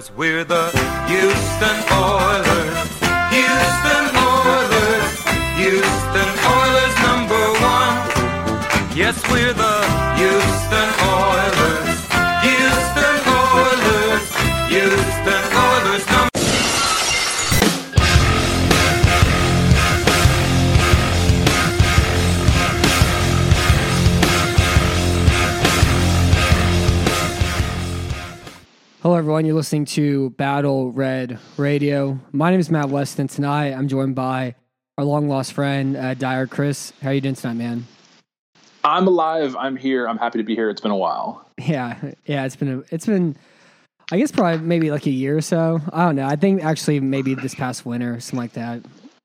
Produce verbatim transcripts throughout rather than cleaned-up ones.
We're the Houston Oilers, Houston Oilers, Houston Oilers number one. Yes, we're the Houston Oilers, Houston Oilers, Houston Oilers number one. Hello, everyone. You're listening to Battle Red Radio. My name is Matt Weston. Tonight, I'm joined by our long-lost friend, uh, Dyer Chris. How are you doing tonight, man? I'm alive. I'm here. I'm happy to be here. It's been a while. Yeah, yeah. It's been, a, it's been, I guess probably maybe like a year or so. I don't know. I think actually maybe this past winter, something like that.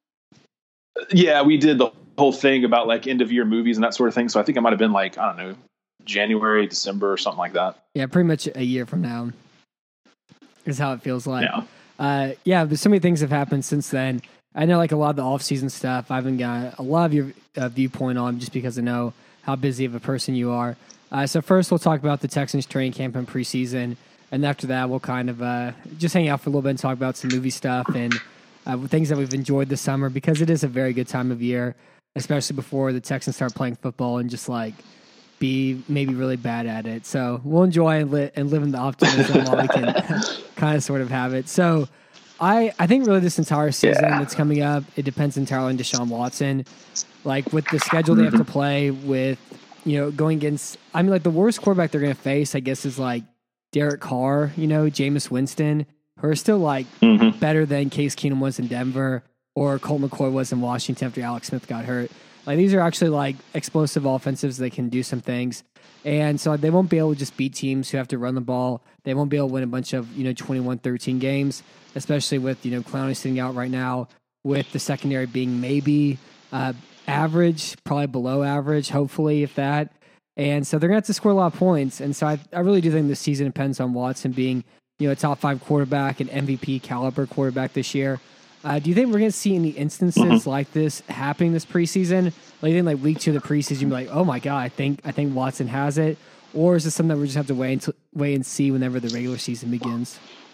Yeah, we did the whole thing about like end-of-year movies and that sort of thing. So I think it might have been like, I don't know, January, December or something like that. Yeah, pretty much a year from now is how it feels like. Yeah. Uh, yeah, but so many things have happened since then. I know like a lot of the off-season stuff I haven't got a lot of your uh, viewpoint on just because I know how busy of a person you are. Uh, so first we'll talk about the Texans training camp and preseason, and after that we'll kind of uh, just hang out for a little bit and talk about some movie stuff and uh, things that we've enjoyed this summer because it is a very good time of year, especially before the Texans start playing football and just like be maybe really bad at it. So we'll enjoy and, li- and live in the optimism while we can kind of sort of have it. So I, I think really this entire season Yeah. that's coming up, it depends entirely on Deshaun Watson. Like with the schedule they have to play with, you know, going against, I mean, like the worst quarterback they're going to face, I guess, is like Derek Carr, you know, Jameis Winston, who are still like Mm-hmm. better than Case Keenum was in Denver or Colt McCoy was in Washington after Alex Smith got hurt. Like these are actually like explosive offensives. They can do some things. And so they won't be able to just beat teams who have to run the ball. They won't be able to win a bunch of, you know, twenty-one thirteen games, especially with, you know, Clowney sitting out right now, with the secondary being maybe uh, average, probably below average, hopefully, if that. And so they're going to have to score a lot of points. And so I, I really do think this season depends on Watson being, you know, a top five quarterback, an M V P caliber quarterback this year. Uh, do you think we're going to see any instances mm-hmm. like this happening this preseason? Like, in like week two of the preseason, you'd be like, "Oh my god, I think I think Watson has it," or is this something that we just have to wait until, wait and see whenever the regular season begins?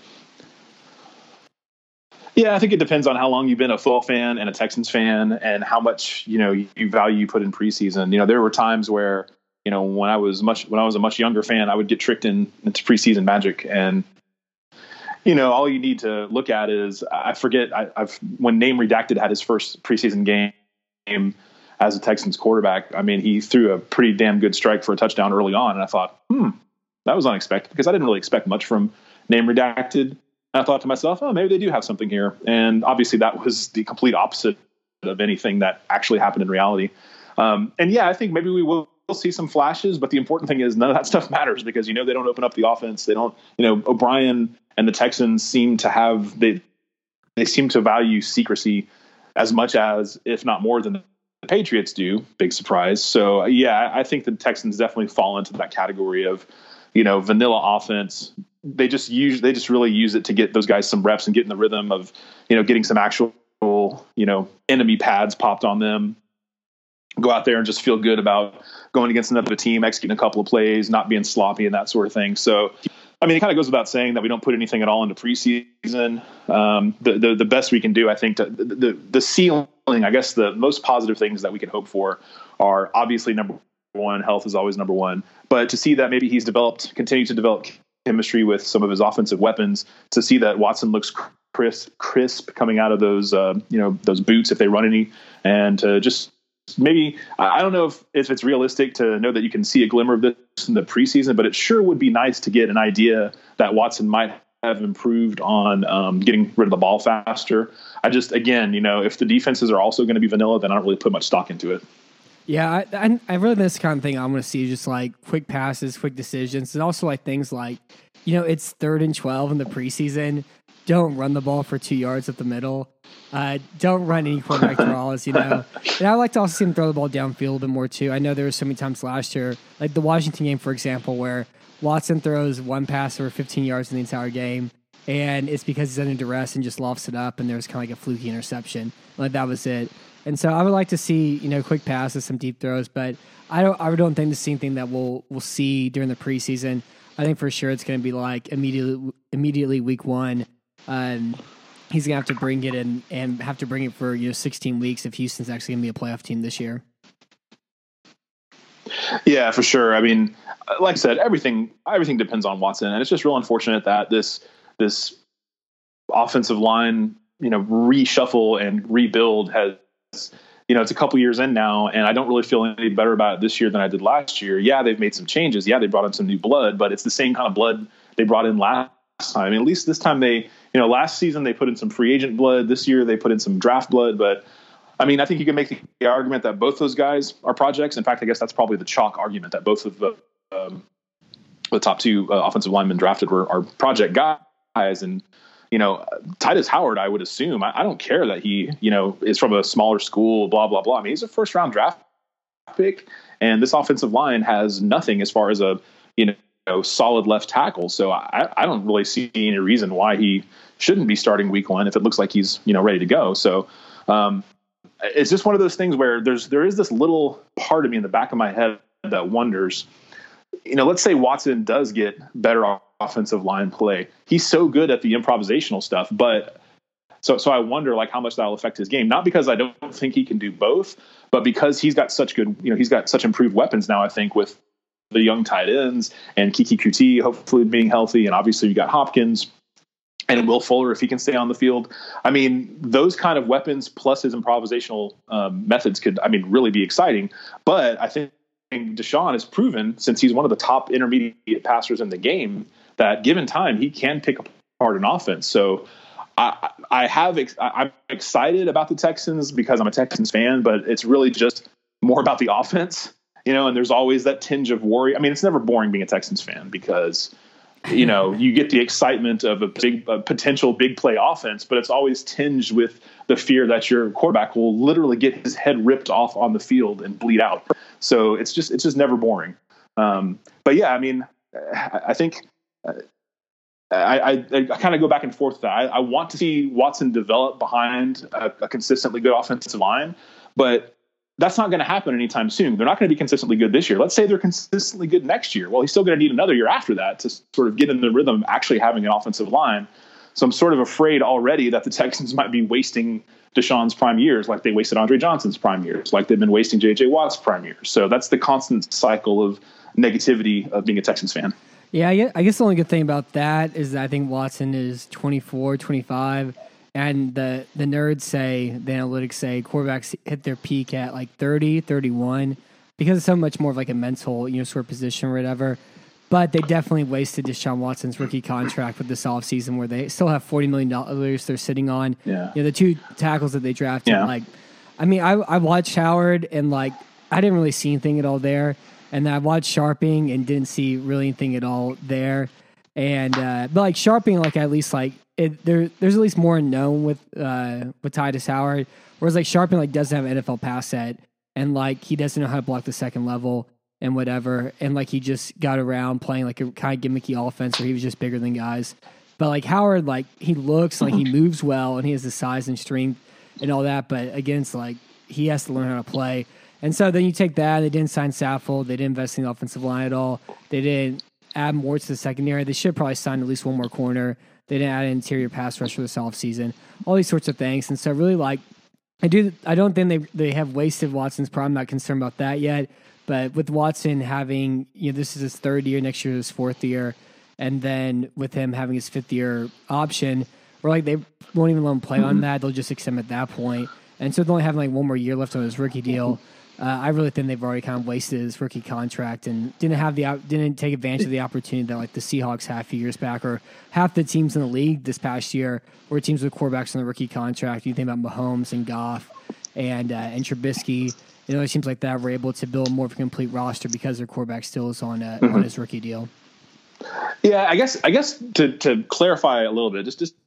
Yeah, I think it depends on how long you've been a football fan and a Texans fan, and how much you know you value you put in preseason. You know, there were times where you know when I was much when I was a much younger fan, I would get tricked in, into preseason magic and. You know, all you need to look at is I forget I, I've when Name Redacted had his first preseason game as a Texans quarterback. I mean, he threw a pretty damn good strike for a touchdown early on, and I thought, hmm, that was unexpected because I didn't really expect much from Name Redacted. And I thought to myself, oh, maybe they do have something here, and obviously that was the complete opposite of anything that actually happened in reality. Um, and yeah, I think maybe we will. We'll see some flashes, but the important thing is none of that stuff matters because, you know, they don't open up the offense. They don't, you know, O'Brien and the Texans seem to have, they, they seem to value secrecy as much as, if not more than the Patriots do. Big surprise. So yeah, I think the Texans definitely fall into that category of, you know, vanilla offense. They just use, they just really use it to get those guys some reps and get in the rhythm of, you know, getting some actual, you know, enemy pads popped on them. Go out there and just feel good about going against another team, executing a couple of plays, not being sloppy and that sort of thing. So, I mean, it kind of goes without saying that we don't put anything at all into preseason. Um, the, the the best we can do, I think, to, the, the the ceiling, I guess the most positive things that we can hope for are obviously number one, health is always number one. But to see that maybe he's developed, continued to develop chemistry with some of his offensive weapons, to see that Watson looks crisp, crisp coming out of those, uh, you know, those boots if they run any, and to just maybe, I don't know if, if it's realistic to know that you can see a glimmer of this in the preseason, but it sure would be nice to get an idea that Watson might have improved on um, getting rid of the ball faster. I just, again, you know, if the defenses are also going to be vanilla, then I don't really put much stock into it. Yeah, I, I, I really this kind of thing I'm going to see just like quick passes, quick decisions, and also like things like, you know, it's third and twelve in the preseason. Don't run the ball for two yards up the middle. Uh, don't run any quarterback draws, you know. And I like to also see him throw the ball downfield a little bit more, too. I know there were so many times last year, like the Washington game, for example, where Watson throws one pass over fifteen yards in the entire game, and it's because he's under duress and just lofts it up, and there's kind of like a fluky interception. Like, that was it. And so I would like to see, you know, quick passes, some deep throws, but I don't I don't think this is anything that we'll, we'll see during the preseason. I think for sure it's going to be like immediately, immediately week one. Um, he's going to have to bring it in and have to bring it for, you know, sixteen weeks if Houston's actually going to be a playoff team this year. Yeah, for sure. I mean, like I said, everything everything depends on Watson, and it's just real unfortunate that this this offensive line, you know, reshuffle and rebuild has, you know, it's a couple years in now, and I don't really feel any better about it this year than I did last year. Yeah, they've made some changes. Yeah, they brought in some new blood, but it's the same kind of blood they brought in last time. I mean, at least this time they, you know, last season they put in some free agent blood. This year they put in some draft blood, but I mean, I think you can make the argument that both those guys are projects. In fact, I guess that's probably the chalk argument that both of the um, the top two uh, offensive linemen drafted were are project guys. And, you know, Titus Howard, I would assume, I, I don't care that he, you know, is from a smaller school, blah, blah, blah. I mean, he's a first round draft pick, and this offensive line has nothing as far as a, you know, solid left tackle. So I, I don't really see any reason why he shouldn't be starting week one if it looks like he's, you know, ready to go. So, um, it's just one of those things where there's there is this little part of me in the back of my head that wonders, you know, let's say Watson does get better offensive line play. He's so good at the improvisational stuff, but so so I wonder like how much that'll affect his game. Not because I don't think he can do both, but because he's got such good, you know, he's got such improved weapons now, I think, with the young tight ends and Kiki Kuti hopefully being healthy, and obviously you got Hopkins and Will Fuller, if he can stay on the field. I mean, those kind of weapons plus his improvisational um, methods could, I mean, really be exciting. But I think Deshaun has proven, since he's one of the top intermediate passers in the game, that given time, he can pick apart an offense. So I, I have, I'm excited about the Texans because I'm a Texans fan, but it's really just more about the offense, you know, and there's always that tinge of worry. I mean, it's never boring being a Texans fan because, you know, you get the excitement of a big a potential big play offense, but it's always tinged with the fear that your quarterback will literally get his head ripped off on the field and bleed out. So it's just it's just never boring. Um, but yeah, I mean, I, I think uh, I, I, I kind of go back and forth with that. I, I want to see Watson develop behind a, a consistently good offensive line, but that's not going to happen anytime soon. They're not going to be consistently good this year. Let's say they're consistently good next year. Well, he's still going to need another year after that to sort of get in the rhythm of actually having an offensive line. So I'm sort of afraid already that the Texans might be wasting Deshaun's prime years like they wasted Andre Johnson's prime years, like they've been wasting J J Watt's prime years. So that's the constant cycle of negativity of being a Texans fan. Yeah, I guess the only good thing about that is that I think Watson is twenty-four, twenty-five. And the, the nerds say, the analytics say, quarterbacks hit their peak at like thirty, thirty-one, because it's so much more of like a mental, you know, sort of position or whatever. But they definitely wasted Deshaun Watson's rookie contract with this offseason where they still have forty million dollars they're sitting on. Yeah. You know, the two tackles that they drafted. Yeah. Like, I mean, I, I watched Howard and like, I didn't really see anything at all there. And then I watched Sharping and didn't see really anything at all there. And, uh, but like Sharping, like at least like, It, there, there's at least more known with uh, with Titus Howard, whereas like Sharping like doesn't have an N F L pass set, and like he doesn't know how to block the second level and whatever, and like he just got around playing like a kind of gimmicky offense where he was just bigger than guys. But like Howard, like he looks like he moves well and he has the size and strength and all that, but against like he has to learn how to play. And so then you take that, they didn't sign Saffold, they didn't invest in the offensive line at all, they didn't add more to the secondary. They should probably sign at least one more corner. They didn't add an interior pass rusher this offseason. All these sorts of things. And so really like I do I don't think they they have wasted Watson's prime. I'm not concerned about that yet. But with Watson having, you know, this is his third year, next year is his fourth year, and then with him having his fifth year option, we're like they won't even let him play on that. They'll just extend him at that point. And so they'll only have like one more year left on his rookie deal. Uh, I really think they've already kind of wasted his rookie contract and didn't have the didn't take advantage of the opportunity that like the Seahawks had a few years back, or half the teams in the league this past year were teams with quarterbacks on the rookie contract. You think about Mahomes and Goff and uh, and Trubisky, you know, teams like that were able to build more of a complete roster because their quarterback still is on uh, mm-hmm. on his rookie deal. Yeah, I guess I guess to to clarify a little bit, just just.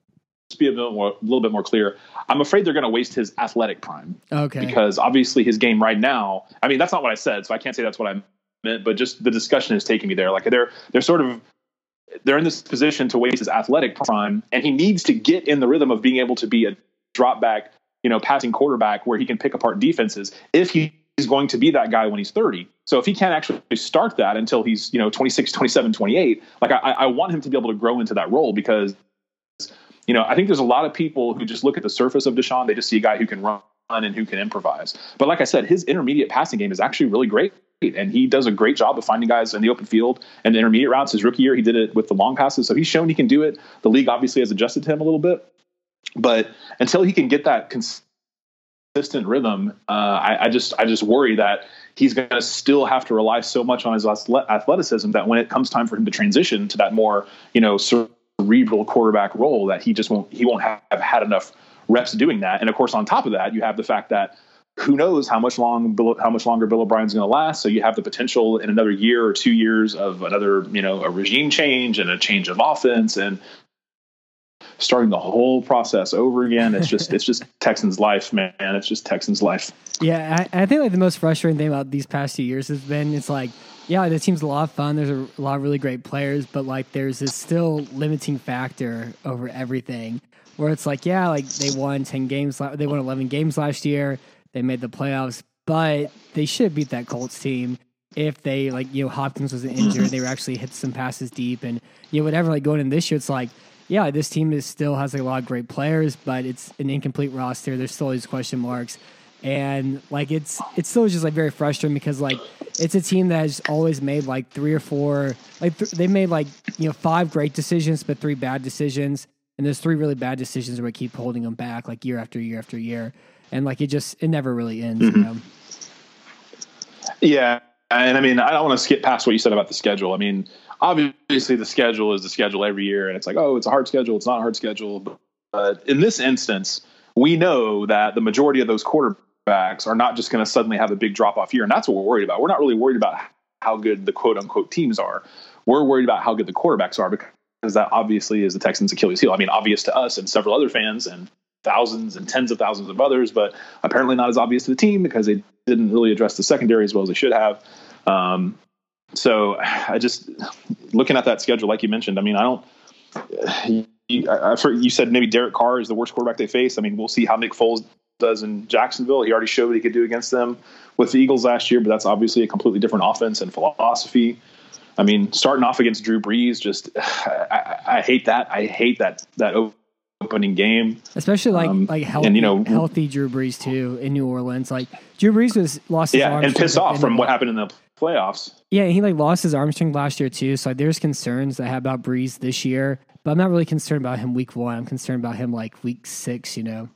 be a little, more, a little bit more clear. I'm afraid they're going to waste his athletic prime. Okay. Because obviously his game right now, I mean, that's not what I said, so I can't say that's what I meant, but just the discussion is taking me there. Like they're, they're sort of, they're in this position to waste his athletic prime, and he needs to get in the rhythm of being able to be a drop back, you know, passing quarterback where he can pick apart defenses if he's going to be that guy when he's thirty. So if he can't actually start that until he's, you know, twenty-six, twenty-seven, twenty-eight, like I, I want him to be able to grow into that role because, you know, I think there's a lot of people who just look at the surface of Deshaun. They just see a guy who can run and who can improvise. But like I said, his intermediate passing game is actually really great. And he does a great job of finding guys in the open field and the intermediate routes. His rookie year, he did it with the long passes. So he's shown he can do it. The league obviously has adjusted to him a little bit. But until he can get that consistent rhythm, uh, I, I just I just worry that he's going to still have to rely so much on his athleticism that when it comes time for him to transition to that more, you know, cerebral quarterback role, that he just won't he won't have, have had enough reps doing that. And of course, on top of that, you have the fact that who knows how much long how much longer Bill O'Brien's going to last. So you have the potential in another year or two years of another, you know, a regime change and a change of offense and starting the whole process over again. It's just it's just Texans life, man. It's just Texans life. Yeah, I, I think like the most frustrating thing about these past two years has been it's like, yeah, the team's a lot of fun. There's a, a lot of really great players, but like there's this still limiting factor over everything where it's like, yeah, like they won ten games, they won eleven games last year. They made the playoffs, but they should have beat that Colts team if they, like, you know, Hopkins wasn't injured. They were actually hit some passes deep and, you know, whatever. Like, going in this year, it's like, yeah, this team is still has like, a lot of great players, but it's an incomplete roster. There's still these question marks. And, like, it's it's still just, like, very frustrating because, like, it's a team that has always made, like, three or four, like, th- they made, like, you know, five great decisions, but three bad decisions. And there's three really bad decisions where we keep holding them back, like, year after year after year. And like it just it never really ends. Mm-hmm. You know? Yeah, and I mean I don't want to skip past what you said about the schedule. I mean, obviously the schedule is the schedule every year, and it's like, oh, it's a hard schedule, it's not a hard schedule. But in this instance, we know that the majority of those quarterbacks are not just going to suddenly have a big drop off year, and that's what we're worried about. We're not really worried about how good the quote unquote teams are. We're worried about how good the quarterbacks are because that obviously is the Texans' Achilles heel. I mean, obvious to us and several other fans and thousands and tens of thousands of others, but apparently not as obvious to the team because they didn't really address the secondary as well as they should have. Um, so I just, looking at that schedule, like you mentioned, I mean, I don't, you, I've heard you said maybe Derek Carr is the worst quarterback they face. I mean, we'll see how Nick Foles does in Jacksonville. He already showed what he could do against them with the Eagles last year, but that's obviously a completely different offense and philosophy. I mean, starting off against Drew Brees, just, I, I, I hate that. I hate that, that opening game, especially like um, like healthy, and, you know, healthy Drew Brees too in New Orleans. Like Drew Brees was lost his yeah, arm and pissed off from what happened in the playoffs. Yeah, he like lost his arm strength last year too. So like, there's concerns that I have about Brees this year, but I'm not really concerned about him week one. I'm concerned about him like week six. You know.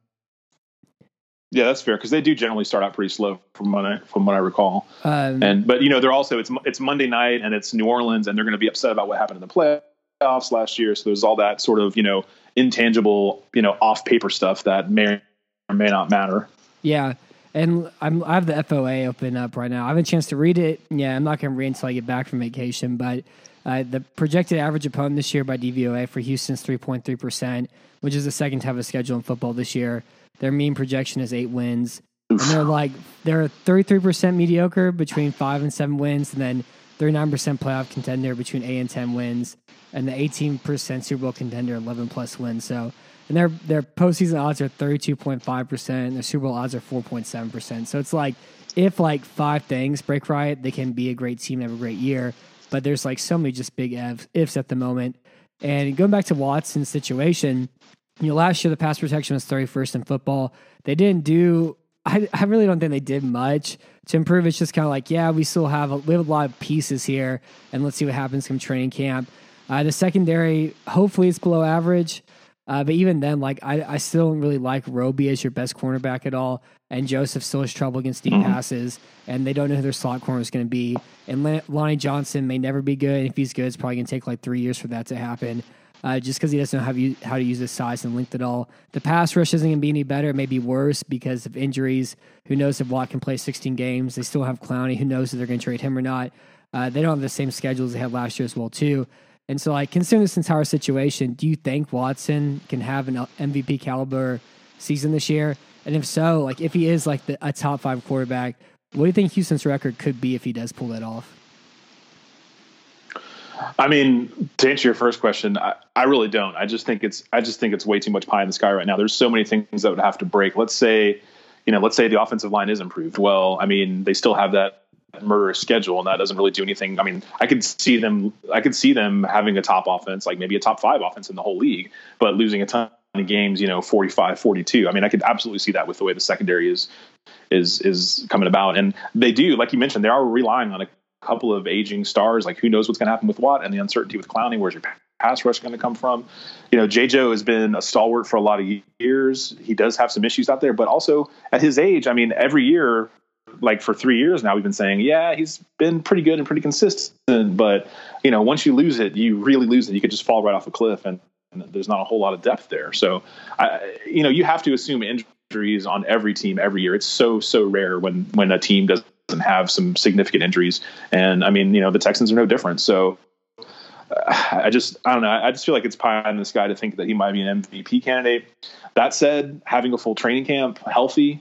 Yeah, that's fair because they do generally start out pretty slow from what I from what I recall. Um, and but you know they're also it's it's Monday night and it's New Orleans and they're going to be upset about what happened in the playoffs last year. So there's all that sort of you know. intangible, you know, off paper stuff that may or may not matter. Yeah. And I'm, I have the F O A open up right now. I have a chance to read it. Yeah. I'm not going to read until I get back from vacation, but uh, the projected average opponent this year by D V O A for Houston's three point three percent, which is the second toughest schedule in football this year. Their mean projection is eight wins. Oof. And they're like, they're thirty-three percent mediocre between five and seven wins. And then thirty-nine percent playoff contender between eight and ten wins. And the eighteen percent Super Bowl contender, eleven plus wins. So, and their their postseason odds are thirty-two point five percent, and their Super Bowl odds are four point seven percent. So it's like, if like five things break right, they can be a great team and have a great year. But there's like so many just big ifs at the moment. And going back to Watson's situation, you know, last year the pass protection was thirty-first in football. They didn't do, I, I really don't think they did much to improve. It's just kind of like, yeah, we still have a, we have a lot of pieces here, and let's see what happens from training camp. Uh, the secondary, hopefully it's below average. Uh, but even then, like I, I still don't really like Roby as your best cornerback at all. And Joseph still has trouble against deep passes. And they don't know who their slot corner is going to be. And Lonnie Johnson may never be good. And if he's good, it's probably going to take like three years for that to happen. Uh, just because he doesn't know how to, how to use his size and length at all. The pass rush isn't going to be any better. It may be worse because of injuries. Who knows if Watt can play sixteen games. They still have Clowney. Who knows if they're going to trade him or not. Uh, they don't have the same schedule as they had last year as well, too. And so, like, considering this entire situation, do you think Watson can have an M V P caliber season this year? And if so, like, if he is, like, the, a top five quarterback, what do you think Houston's record could be if he does pull that off? I mean, to answer your first question, I, I really don't. I just think it's I just think it's way too much pie in the sky right now. There's so many things that would have to break. Let's say, you know, let's say the offensive line is improved. Well, I mean, they still have that murderous schedule, and that doesn't really do anything. I mean, I could see them, I could see them having a top offense, like maybe a top five offense in the whole league, but losing a ton of games, you know, forty-five, forty-two. I mean, I could absolutely see that with the way the secondary is, is, is coming about. And they do, like you mentioned, they are relying on a couple of aging stars. Like, who knows what's going to happen with Watt and the uncertainty with Clowney. Where's your pass rush going to come from? You know, J J O has been a stalwart for a lot of years. He does have some issues out there, but also at his age, I mean, every year, like for three years now, we've been saying, yeah, he's been pretty good and pretty consistent. But, you know, once you lose it, you really lose it. You could just fall right off a cliff, and, and there's not a whole lot of depth there. So, I, you know, you have to assume injuries on every team every year. It's so, so rare when, when a team doesn't have some significant injuries. And I mean, you know, the Texans are no different. So uh, I just, I don't know. I just feel like it's pie in the sky to think that he might be an M V P candidate. That said, having a full training camp, healthy,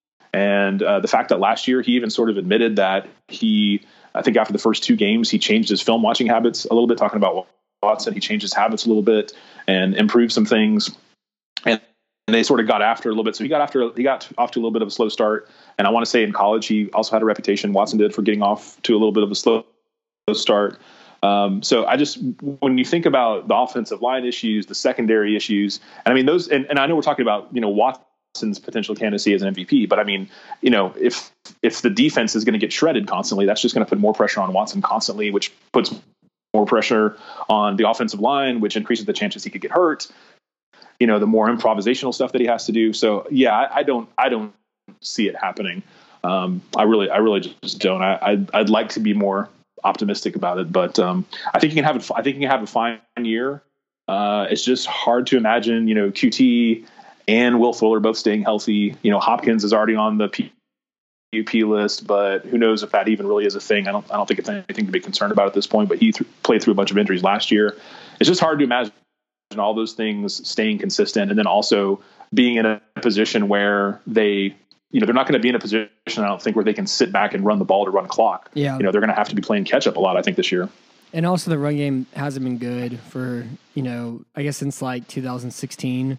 and uh, the fact that last year he even sort of admitted that he, I think after the first two games, he changed his film watching habits a little bit, talking about Watson. He changed his habits a little bit and improved some things. And they sort of got after a little bit. So he got after, he got off to a little bit of a slow start. And I want to say in college, he also had a reputation, Watson did, for getting off to a little bit of a slow start. Um, so I just, when you think about the offensive line issues, the secondary issues, and I mean, those, and, and I know we're talking about, you know, Watson, potential candidacy as an M V P, but I mean, you know, if if the defense is going to get shredded constantly, that's just going to put more pressure on Watson constantly, which puts more pressure on the offensive line, which increases the chances he could get hurt. You know, the more improvisational stuff that he has to do. So yeah, I, I don't I don't see it happening. Um, I really I really just don't. I I'd, I'd like to be more optimistic about it, but um, I think you can have it. I think you can have a fine year. Uh, it's just hard to imagine, you know, Q T and Will Fuller both staying healthy. You know, Hopkins is already on the P U P list, but who knows if that even really is a thing. I don't I don't think it's anything to be concerned about at this point, but he th- played through a bunch of injuries last year. It's just hard to imagine all those things staying consistent, and then also being in a position where they, you know, they're not going to be in a position, I don't think, where they can sit back and run the ball to run clock. Yeah. You know, they're going to have to be playing catch up a lot, I think, this year. And also the run game hasn't been good for, you know, I guess since like two thousand sixteen.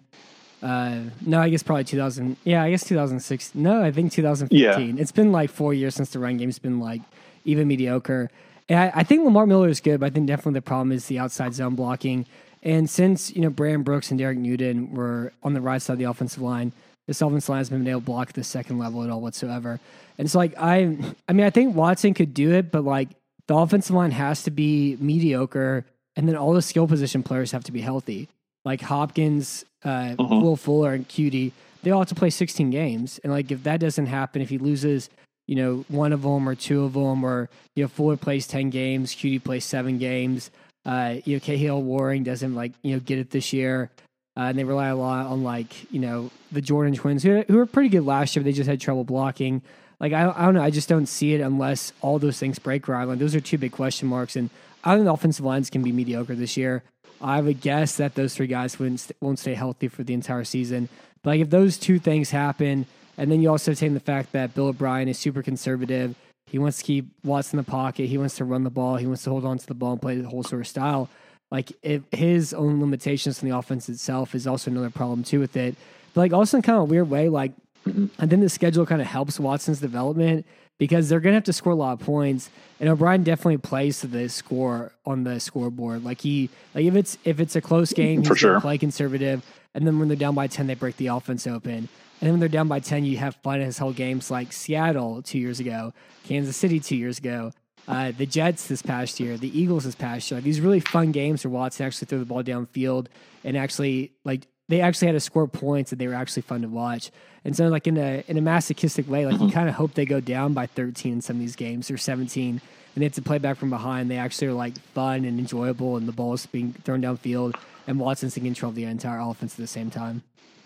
Uh, no, I guess probably two thousand. Yeah, I guess two thousand six. No, I think two thousand fifteen. Yeah. It's been like four years since the run game's been like even mediocre. And I, I think Lamar Miller is good, but I think definitely the problem is the outside zone blocking. And since, you know, Brandon Brooks and Derek Newton were on the right side of the offensive line, this offensive line has been able to block at the second level at all whatsoever. And it's like, I, I mean, I think Watson could do it, but like the offensive line has to be mediocre, and then all the skill position players have to be healthy. Like Hopkins, uh, uh-huh. Will Fuller, and Cutie, they all have to play sixteen games. And like, if that doesn't happen, if he loses, you know, one of them or two of them, or, you know, Fuller plays ten games, Cutie plays seven games, uh, you know, Cahill Waring doesn't like, you know, get it this year. Uh, and they rely a lot on like, you know, the Jordan twins who, who were pretty good last year, but they just had trouble blocking. Like, I, I don't know. I just don't see it unless all those things break right. Like, those are two big question marks. And I think the offensive lines can be mediocre this year. I would guess that those three guys wouldn't st- won't stay healthy for the entire season. But like, if those two things happen, and then you also take the fact that Bill O'Brien is super conservative, he wants to keep Watson in the pocket, he wants to run the ball, he wants to hold on to the ball and play the whole sort of style. Like, if his own limitations in the offense itself is also another problem too with it. But like, also in kind of a weird way, like, mm-hmm. and then the schedule kind of helps Watson's development, because they're going to have to score a lot of points, and O'Brien definitely plays to the score on the scoreboard. Like he, like if it's if it's a close game, he's For sure. going to play conservative, and then when they're down by ten, they break the offense open, and then when they're down by ten, you have fun as whole games like Seattle two years ago, Kansas City two years ago, uh, the Jets this past year, the Eagles this past year. Like, these really fun games where Watson actually threw the ball downfield and actually like they actually had to score points, and they were actually fun to watch. And so, like, in a in a masochistic way, like, mm-hmm. you kind of hope they go down by thirteen in some of these games, or seventeen, and they have to play back from behind. They actually are, like, fun and enjoyable, and the ball is being thrown downfield, and Watson's in control of the entire offense at the same time.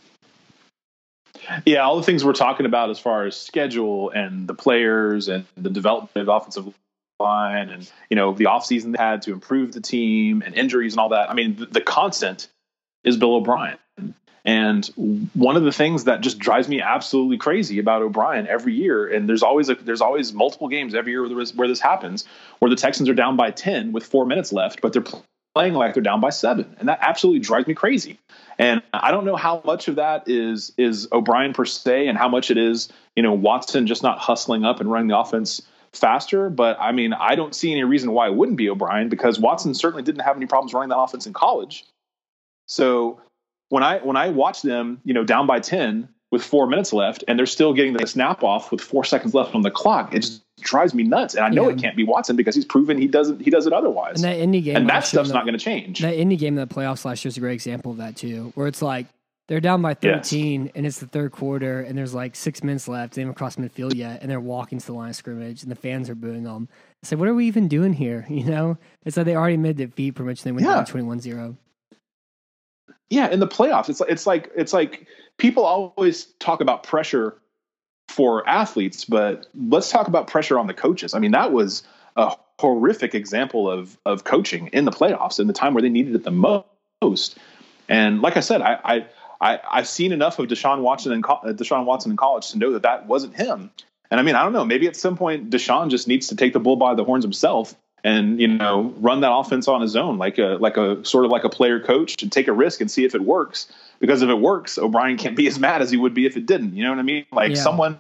Yeah, all the things we're talking about as far as schedule and the players and the development of offensive line and, you know, the offseason they had to improve the team and injuries and all that. I mean, the, the constant is Bill O'Brien. And one of the things that just drives me absolutely crazy about O'Brien every year, and there's always a, there's always multiple games every year where, there is, where this happens, where the Texans are down by ten with four minutes left, but they're playing like they're down by seven. And that absolutely drives me crazy. And I don't know how much of that is, is O'Brien per se, and how much it is, you know, Watson just not hustling up and running the offense faster. But I mean, I don't see any reason why it wouldn't be O'Brien, because Watson certainly didn't have any problems running that offense in college. So when I, when I watch them, you know, down by ten with four minutes left, and they're still getting the snap off with four seconds left on the clock, it just drives me nuts. And I know yeah. it can't be Watson, because he's proven he doesn't, he does it otherwise. And that Indy game, and that stuff's not going to change. That Indy game in the playoffs last year is a great example of that too, where it's like they're down by thirteen yes. and it's the third quarter and there's like six minutes left. They haven't crossed midfield yet, and they're walking to the line of scrimmage and the fans are booing them. It's like, what are we even doing here? You know, it's like they already made defeat pretty much. They went yeah. down twenty-one zero. Yeah, in the playoffs, it's it's like it's like people always talk about pressure for athletes, but let's talk about pressure on the coaches. I mean, that was a horrific example of of coaching in the playoffs in the time where they needed it the most. And like I said, I I, I I've seen enough of Deshaun Watson and Deshaun Watson in college to know that that wasn't him. And I mean, I don't know, maybe at some point Deshaun just needs to take the bull by the horns himself and, you know, run that offense on his own, like a like a sort of like a player coach, and take a risk and see if it works. Because if it works, O'Brien can't be as mad as he would be if it didn't. You know what I mean? Like yeah. someone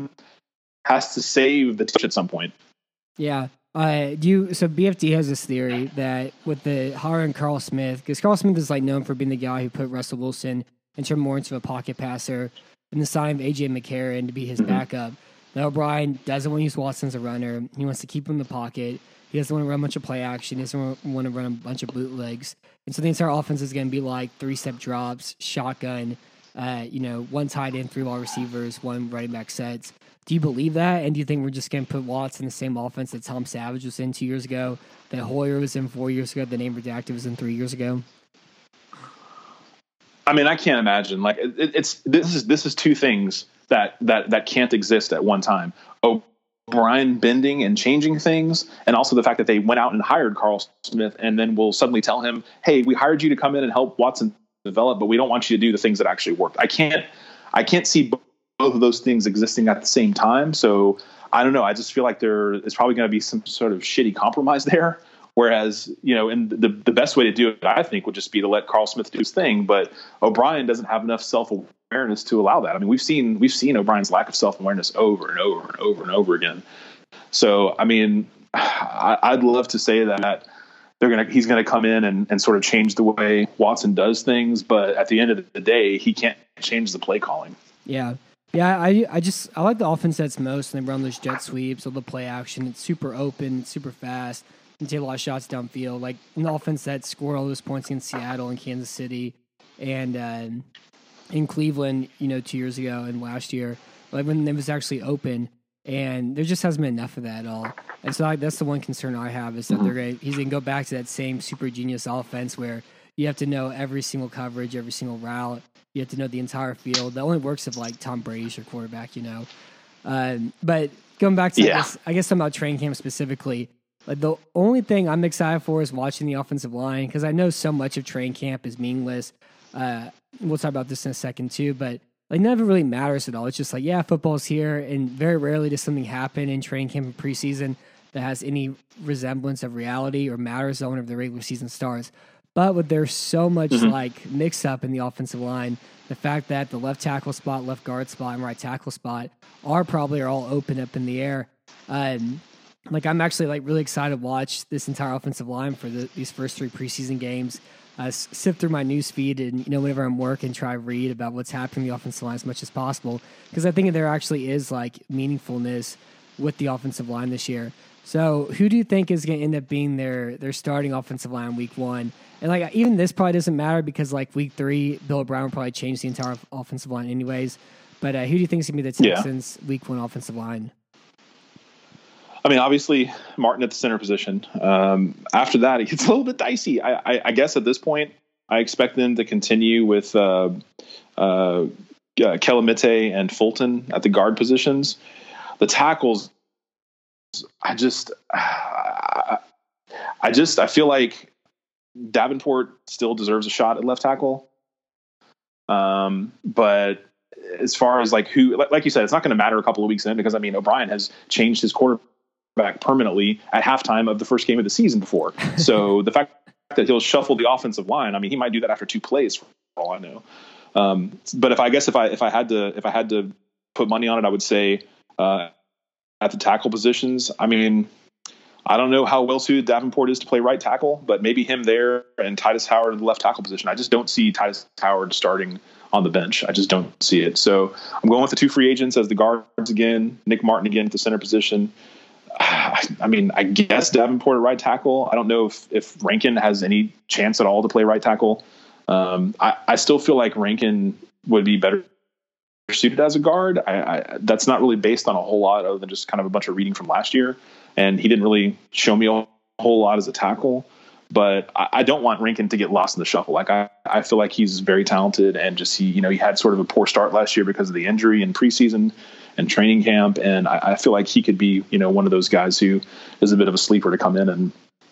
has to save the team at some point. Yeah. Uh, do you, so B F D has this theory that with the hiring Carl Smith, because Carl Smith is like known for being the guy who put Russell Wilson and turned more into a pocket passer, and the sign of A J McCarron to be his mm-hmm. backup. Now O'Brien doesn't want to use Watson as a runner. He wants to keep him in the pocket. He doesn't want to run a bunch of play action. He doesn't want to run a bunch of bootlegs. And so the entire offense is going to be like three-step drops, shotgun, uh, you know, one tight end, three wide receivers, one running back sets. Do you believe that? And do you think we're just going to put Watts in the same offense that Tom Savage was in two years ago, that Hoyer was in four years ago, the name redacted was in three years ago? I mean, I can't imagine. Like it, it's this is this is two things that that that can't exist at one time. Oh. O'Brien bending and changing things, and also the fact that they went out and hired Carl Smith, and then will suddenly tell him, hey, we hired you to come in and help Watson develop, but we don't want you to do the things that actually worked. I can't, I can't see both of those things existing at the same time. So I don't know. I just feel like there is probably going to be some sort of shitty compromise there. Whereas, you know, and the, the best way to do it, I think, would just be to let Carl Smith do his thing. But O'Brien doesn't have enough self-awareness to allow that. I mean, we've seen we've seen O'Brien's lack of self-awareness over and over and over and over again. So, I mean, I, I'd love to say that they're gonna he's gonna come in and, and sort of change the way Watson does things, but at the end of the day, he can't change the play calling. Yeah. Yeah, I I just I like the offense that's most, and they run those jet sweeps, all the play action. It's super open, it's super fast. And take a lot of shots downfield, like an offense that scored all those points in Seattle and Kansas City and uh, in Cleveland, you know, two years ago and last year, like when it was actually open, and there just hasn't been enough of that at all. And so like, that's the one concern I have, is that they're going he's going to go back to that same super genius offense where you have to know every single coverage, every single route. You have to know the entire field. That only works if like Tom Brady's your quarterback, you know. Um, but going back to yeah. this, I guess something about training camp specifically. Like the only thing I'm excited for is watching the offensive line, because I know so much of training camp is meaningless. Uh, we'll talk about this in a second too, but like none of it really matters at all. It's just like, yeah, football's here, and very rarely does something happen in training camp and preseason that has any resemblance of reality or matters on whenever the regular season starts. But with there's so much mm-hmm. like mix up in the offensive line, the fact that the left tackle spot, left guard spot, and right tackle spot are probably are all open up in the air. Um, Like I'm actually like really excited to watch this entire offensive line for the, these first three preseason games. Uh, sift through my news feed and, you know, whenever I'm working, try to read about what's happening in the offensive line as much as possible, because I think there actually is like meaningfulness with the offensive line this year. So who do you think is going to end up being their their starting offensive line week one? And like even this probably doesn't matter, because like week three, Bill O'Brien will probably change the entire offensive line anyways. But uh, who do you think is going to be the Texans' yeah. week one offensive line? I mean, obviously, Martin at the center position. Um, after that, it gets a little bit dicey. I, I, I guess at this point, I expect them to continue with uh, uh, Kelemete and Fulton at the guard positions. The tackles, I just, I, I just, I feel like Davenport still deserves a shot at left tackle. Um, but as far as like who, like, like you said, it's not going to matter a couple of weeks in, because I mean, O'Brien has changed his quarterback back permanently at halftime of the first game of the season before. So the fact that he'll shuffle the offensive line, I mean, he might do that after two plays for all I know. Um, but if I guess if I if I had to if I had to put money on it, I would say uh, at the tackle positions. I mean, I don't know how well suited Davenport is to play right tackle, but maybe him there and Titus Howard in the left tackle position. I just don't see Titus Howard starting on the bench. I just don't see it. So I'm going with the two free agents as the guards again. Nick Martin again at the center position. I mean, I guess Davenport at right tackle. I don't know if, if Rankin has any chance at all to play right tackle. Um, I, I still feel like Rankin would be better suited as a guard. I, I, that's not really based on a whole lot other than just kind of a bunch of reading from last year. And he didn't really show me a whole lot as a tackle. But I, I don't want Rankin to get lost in the shuffle. Like I, I feel like he's very talented, and just he, you know, he had sort of a poor start last year because of the injury in preseason and training camp. And I, I feel like he could be, you know, one of those guys who is a bit of a sleeper to come in and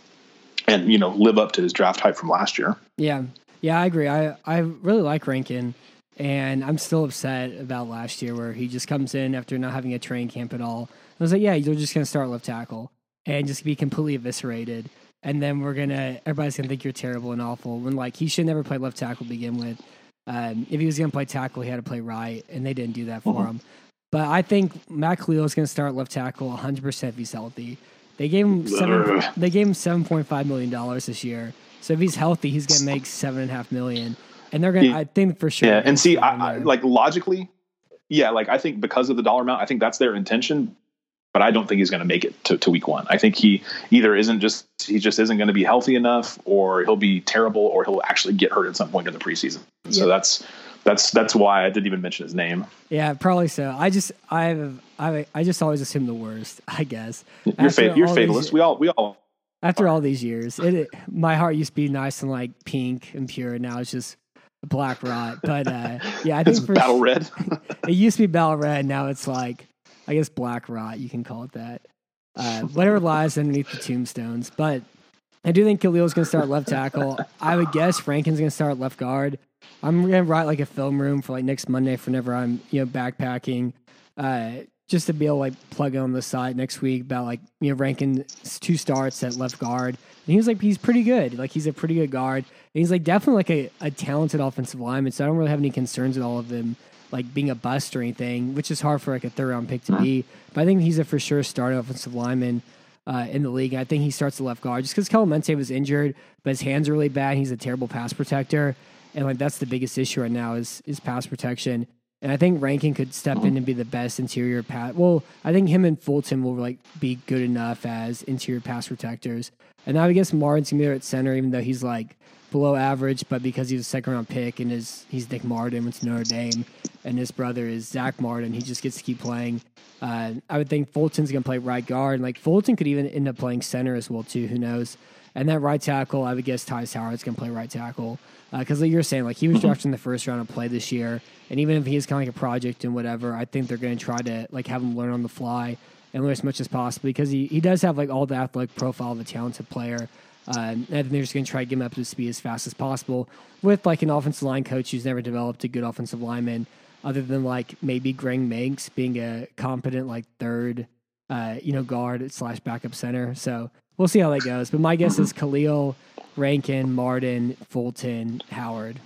and you know live up to his draft hype from last year. Yeah, yeah, I agree. I I really like Rankin, and I'm still upset about last year where he just comes in after not having a training camp at all. I was like, yeah, you're just gonna start left tackle and just be completely eviscerated. And then we're going to, everybody's going to think you're terrible and awful. When, like, he should never play left tackle to begin with. Um, if he was going to play tackle, he had to play right, and they didn't do that for mm-hmm. him. But I think Matt Khalil is going to start left tackle one hundred percent if he's healthy. They gave him seven, they gave him seven point five million dollars this year. So if he's healthy, he's going to make seven point five million dollars. And they're going to, I think for sure. Yeah, and see, I, I, like, logically, yeah, like, I think because of the dollar amount, I think that's their intention. But I don't think he's going to make it to, to week one. I think he either isn't just he just isn't going to be healthy enough, or he'll be terrible, or he'll actually get hurt at some point in the preseason. Yeah. So that's that's that's why I didn't even mention his name. Yeah, probably so. I just I I I just always assume the worst. I guess you're fa- you're fatalist. These, we all we all after all these years, it, it my heart used to be nice and like pink and pure, and now it's just black rot. But uh, yeah, I think it's for, battle red. It used to be battle red. Now it's like. I guess black rot, you can call it that. Uh, whatever lies underneath the tombstones. But I do think Khalil's going to start left tackle. I would guess Rankin's going to start left guard. I'm going to write like a film room for like next Monday for whenever I'm you know backpacking, uh, just to be able to like plug it on the side next week about like you know Rankin's two starts at left guard. And he was like he's pretty good. Like he's a pretty good guard. And he's like definitely like a, a talented offensive lineman. So I don't really have any concerns with all of them. Like being a bust or anything, which is hard for like a third round pick to be. But I think he's a for sure starting offensive lineman uh, in the league. And I think he starts the left guard just because Clemente was injured, but his hands are really bad. He's a terrible pass protector, and like that's the biggest issue right now is is pass protection. And I think Rankin could step in and be the best interior pass. Well, I think him and Fulton will like be good enough as interior pass protectors. And now I guess Martin's gonna be there at center, even though he's like below average, but because he's a second round pick and his he's Nick Martin, went to Notre Dame, and his brother is Zach Martin, he just gets to keep playing. Uh, I would think Fulton's gonna play right guard. Like Fulton could even end up playing center as well too. Who knows? And that right tackle, I would guess Titus Howard's gonna play right tackle because uh, like you're saying, like he was drafted in the first round of play this year, and even if he's kind of like a project and whatever, I think they're gonna try to like have him learn on the fly and learn as much as possible because he he does have like all the athletic profile of a talented player. Uh, and I think they're just going to try to get him up to speed as fast as possible with like an offensive line coach who's never developed a good offensive lineman other than like maybe Greg Manx being a competent like third, uh, you know, guard slash backup center. So we'll see how that goes. But my guess is Khalil, Rankin, Martin, Fulton, Howard.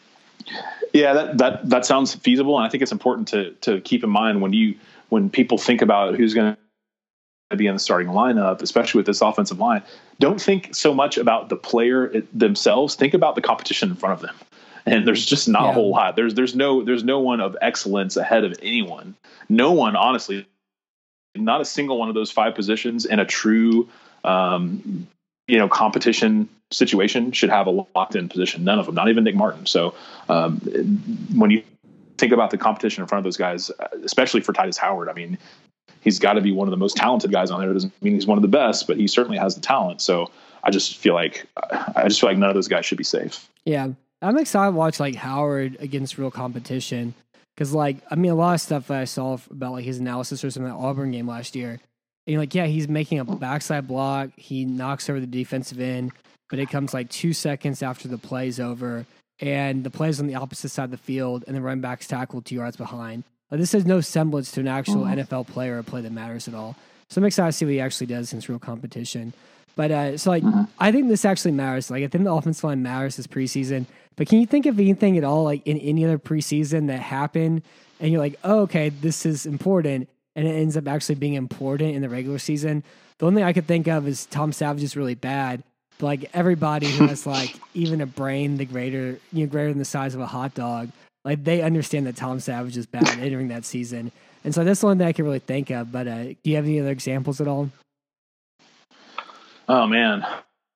Yeah, that, that, that sounds feasible. And I think it's important to, to keep in mind when you, when people think about who's going to be in the starting lineup, especially with this offensive line, don't think so much about the player themselves. Think about the competition in front of them. And there's just not yeah. a whole lot. There's there's no there's no one of excellence ahead of anyone. No one, honestly, not a single one of those five positions in a true um, you know competition situation should have a locked in position. None of them, not even Nick Martin. So um, when you think about the competition in front of those guys, especially for Titus Howard, I mean, he's got to be one of the most talented guys on there. It doesn't mean he's one of the best, but he certainly has the talent. So I just feel like I just feel like none of those guys should be safe. Yeah, I'm excited to watch like Howard against real competition because, like, I mean, a lot of stuff that I saw about like his analysis or something in that Auburn game last year. And you're like, yeah, he's making a backside block. He knocks over the defensive end, but it comes like two seconds after the play's over, and the play's on the opposite side of the field, and the running back's tackled two yards behind. This has no semblance to an actual N F L player or play that matters at all. So I'm excited to see what he actually does against real competition. But uh, so like, Mhm. I think this actually matters. Like, I think the offensive line matters this preseason. But can you think of anything at all, like in any other preseason that happened, and you're like, oh, okay, this is important, and it ends up actually being important in the regular season? The only thing I could think of is Tom Savage is really bad. But like everybody who has like even a brain the greater, you know, greater than the size of a hot dog, like they understand that Tom Savage is bad entering that season. And so that's the only thing I can really think of. But uh, do you have any other examples at all? Oh man,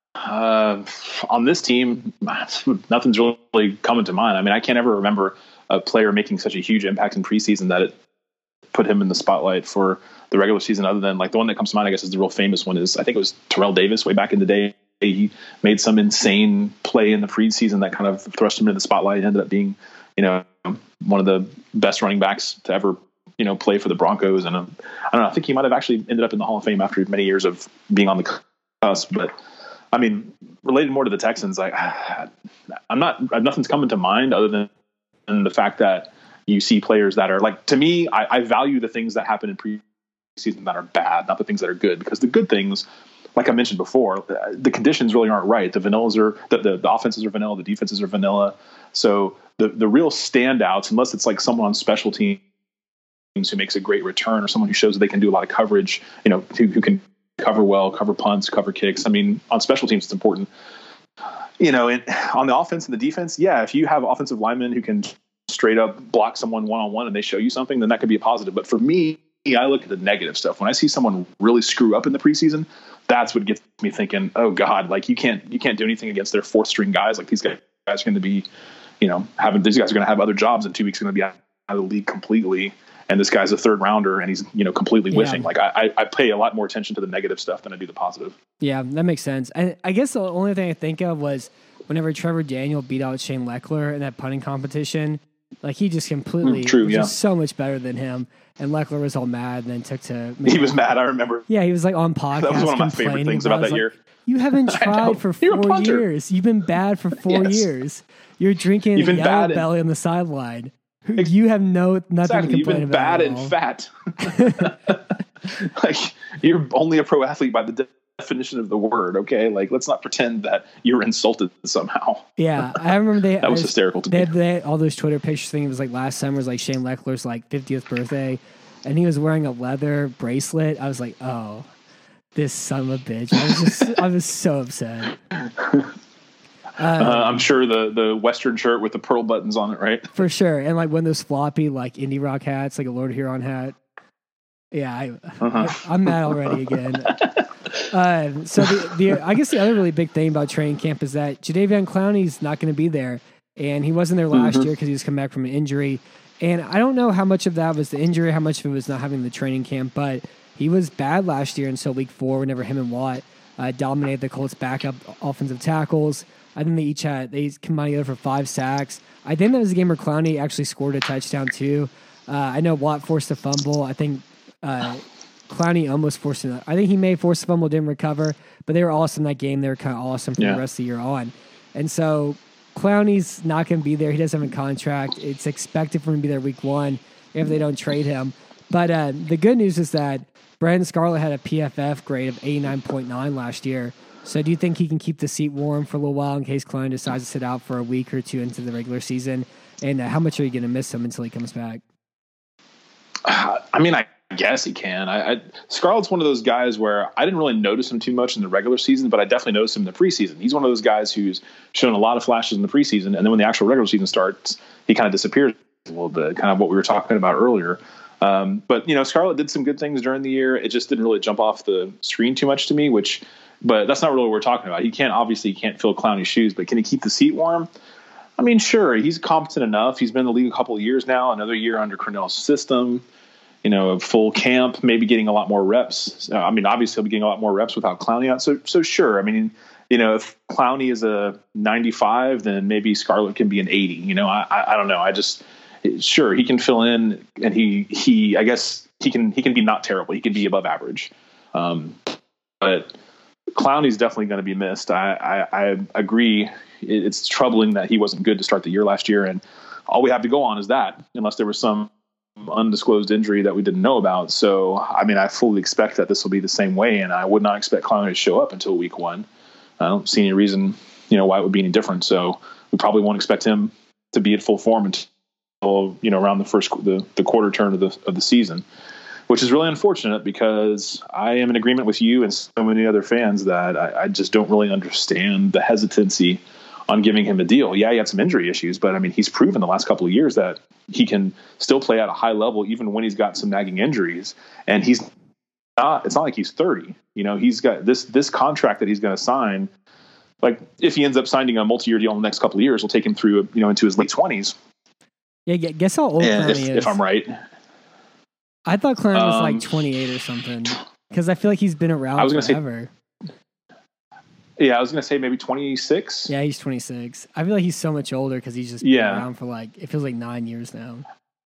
uh, on this team, nothing's really coming to mind. I mean, I can't ever remember a player making such a huge impact in preseason that it put him in the spotlight for the regular season. Other than like the one that comes to mind, I guess, is the real famous one. Is I think it was Terrell Davis way back in the day. He made some insane play in the preseason that kind of thrust him into the spotlight. Ended up being, you know, one of the best running backs to ever, you know, play for the Broncos. And um, I don't know, I think he might have actually ended up in the Hall of Fame after many years of being on the cusp. But I mean, related more to the Texans, like I'm not, nothing's coming to mind other than, than the fact that you see players that are like, to me, I, I value the things that happen in preseason that are bad, not the things that are good, because the good things, like I mentioned before, the conditions really aren't right. The vanillas are the, the, the offenses are vanilla, the defenses are vanilla. So the, the real standouts, unless it's like someone on special teams who makes a great return or someone who shows that they can do a lot of coverage, you know, who, who can cover well, cover punts, cover kicks. I mean, on special teams, it's important. You know, and on the offense and the defense, yeah, if you have offensive linemen who can straight up block someone one-on-one and they show you something, then that could be a positive. But for me, I look at the negative stuff. When I see someone really screw up in the preseason, that's what gets me thinking, oh God, like you can't, you can't do anything against their fourth string guys. Like these guys are going to be, you know, having, these guys are going to have other jobs in two weeks, going to be out of the league completely. And this guy's a third rounder and he's, you know, completely whiffing. Yeah. Like I, I pay a lot more attention to the negative stuff than I do the positive. Yeah, that makes sense. And I guess the only thing I think of was whenever Trevor Daniel beat out Shane Leckler in that punting competition, like he just completely Mm, true, was yeah. just so much better than him. And Leckler was all mad and then took to... He was mad, I remember. Yeah, he was like on podcast. That was one of my favorite things about that like, year. You haven't I know. tried for You're a four punter. years. You've been bad for four Yes. years. You're drinking You've been yellow bad belly on the sideline. You have no nothing Exactly. to You've complain been about. bad at and all. fat. Like you're only a pro athlete by the de- definition of the word. Okay. Like let's not pretend that you're insulted somehow. Yeah, I remember they That was I- hysterical to they me. had, they had all those Twitter pictures thing. It was like last summer was like Shane Leckler's like fiftieth birthday, and he was wearing a leather bracelet. I was like, oh, this son of a bitch. I was just I was so upset. Uh, I'm sure the, the Western shirt with the pearl buttons on it, right? For sure. And like one of those floppy like indie rock hats, like a Lord Huron hat. Yeah, I, Uh-huh. I, I'm mad already again. uh, so the, the I guess the other really big thing about training camp is that Jadeveon Clowney's not going to be there, and he wasn't there last Mhm. year because he was coming back from an injury. And I don't know how much of that was the injury, how much of it was not having the training camp, but he was bad last year until week four whenever him and Watt uh, dominated the Colts' backup offensive tackles. I think they each had, they combined together for five sacks. I think that was a game where Clowney actually scored a touchdown too. Uh, I know Watt forced a fumble. I think uh, Clowney almost forced it. I think he may force a fumble, didn't recover, but they were awesome that game. They were kind of awesome for Yeah. the rest of the year on. And so Clowney's not going to be there. He doesn't have a contract. It's expected for him to be there week one if they don't trade him. But uh, the good news is that Brandon Scarlett had a P F F grade of eighty-nine point nine last year. So do you think he can keep the seat warm for a little while in case Clowney decides to sit out for a week or two into the regular season? And uh, how much are you going to miss him until he comes back? Uh, I mean, I guess he can. I, I Scarlett's one of those guys where I didn't really notice him too much in the regular season, but I definitely noticed him in the preseason. He's one of those guys who's shown a lot of flashes in the preseason, and then when the actual regular season starts, he kind of disappears a little bit, kind of what we were talking about earlier. Um, but, you know, Scarlett did some good things during the year. It just didn't really jump off the screen too much to me, which, but that's not really what we're talking about. He can't, obviously, he can't fill Clowney's shoes, but can he keep the seat warm? I mean, sure, he's competent enough. He's been in the league a couple of years now, another year under Cornell's system, you know, a full camp, maybe getting a lot more reps. Uh, I mean, obviously, he'll be getting a lot more reps without Clowney out. So, so sure. I mean, you know, if Clowney is a ninety-five, then maybe Scarlett can be an eighty. You know, I, I, I don't know. I just, sure, he can fill in, and he, he, I guess he can, he can be not terrible. He can be above average. Um, but Clowney's definitely going to be missed. I, I, I agree. It's troubling that he wasn't good to start the year last year, and all we have to go on is that, unless there was some undisclosed injury that we didn't know about. So, I mean, I fully expect that this will be the same way, and I would not expect Clowney to show up until week one. I don't see any reason, you know, why it would be any different. So we probably won't expect him to be at full form until, you know, around the first, the, the quarter turn of the, of the season, which is really unfortunate because I am in agreement with you and so many other fans that I, I just don't really understand the hesitancy on giving him a deal. Yeah, he had some injury issues, but I mean, he's proven the last couple of years that he can still play at a high level, even when he's got some nagging injuries. And he's not, it's not like he's thirty, you know, he's got this, this contract that he's going to sign. Like if he ends up signing a multi-year deal in the next couple of years, will take him through, you know, into his late twenties. Yeah. Guess how old Clowney if, is. if I'm right. I thought Clowney was um, like twenty-eight or something. Cause I feel like he's been around I was gonna forever. Say, Yeah, I was going to say maybe twenty-six. Yeah, he's twenty-six. I feel like he's so much older because he's just been yeah. around for like, it feels like nine years now.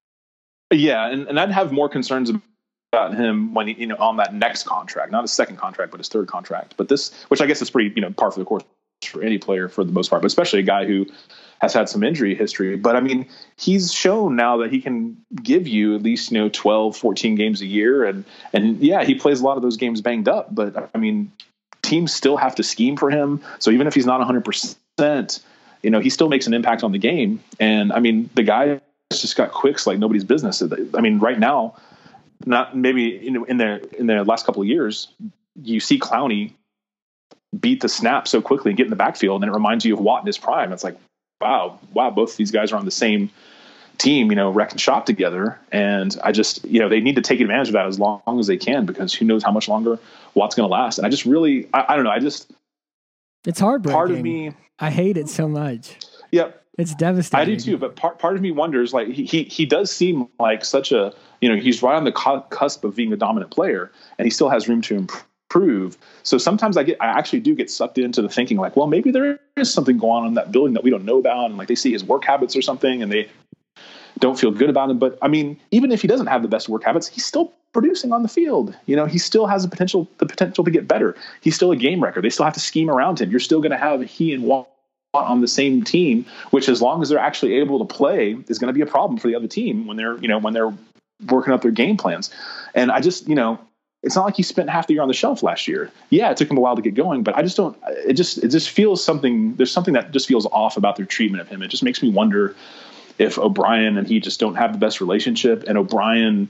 Yeah, and, and I'd have more concerns about him when he, you know, on that next contract, not his second contract, but his third contract. But this, which I guess is pretty, you know, par for the course for any player for the most part, but especially a guy who has had some injury history. But I mean, he's shown now that he can give you at least, you know, twelve, fourteen games a year. And, and yeah, he plays a lot of those games banged up, but I mean, teams still have to scheme for him. So even if he's not one hundred percent, you know, he still makes an impact on the game. And I mean, the guy just got quicks like nobody's business. I mean, right now, not maybe you know, in their in their last couple of years, you see Clowney beat the snap so quickly and get in the backfield, and it reminds you of Watt in his prime. It's like, wow, wow, both of these guys are on the same team, you know, wrecking shop together. And I just, you know, they need to take advantage of that as long as they can, because who knows how much longer Watt's going to last. And I just really, I, I don't know. I just, it's heartbreaking. Part of me, I hate it so much. Yep. It's devastating. I do too. But part, part of me wonders, like he, he, he does seem like such a, you know, he's right on the cusp of being a dominant player, and he still has room to improve. So sometimes I get, I actually do get sucked into the thinking like, well, maybe there is something going on in that building that we don't know about. And like they see his work habits or something and they don't feel good about him. But I mean, even if he doesn't have the best work habits, he's still producing on the field. You know, he still has the potential, the potential to get better. He's still a game wrecker. They still have to scheme around him. You're still going to have he and Watt on the same team, which as long as they're actually able to play is going to be a problem for the other team when they're, you know, when they're working up their game plans. And I just, you know, it's not like he spent half the year on the shelf last year. Yeah, it took him a while to get going, but I just don't, it just, it just feels something, there's something that just feels off about their treatment of him. It just makes me wonder if O'Brien and he just don't have the best relationship, and O'Brien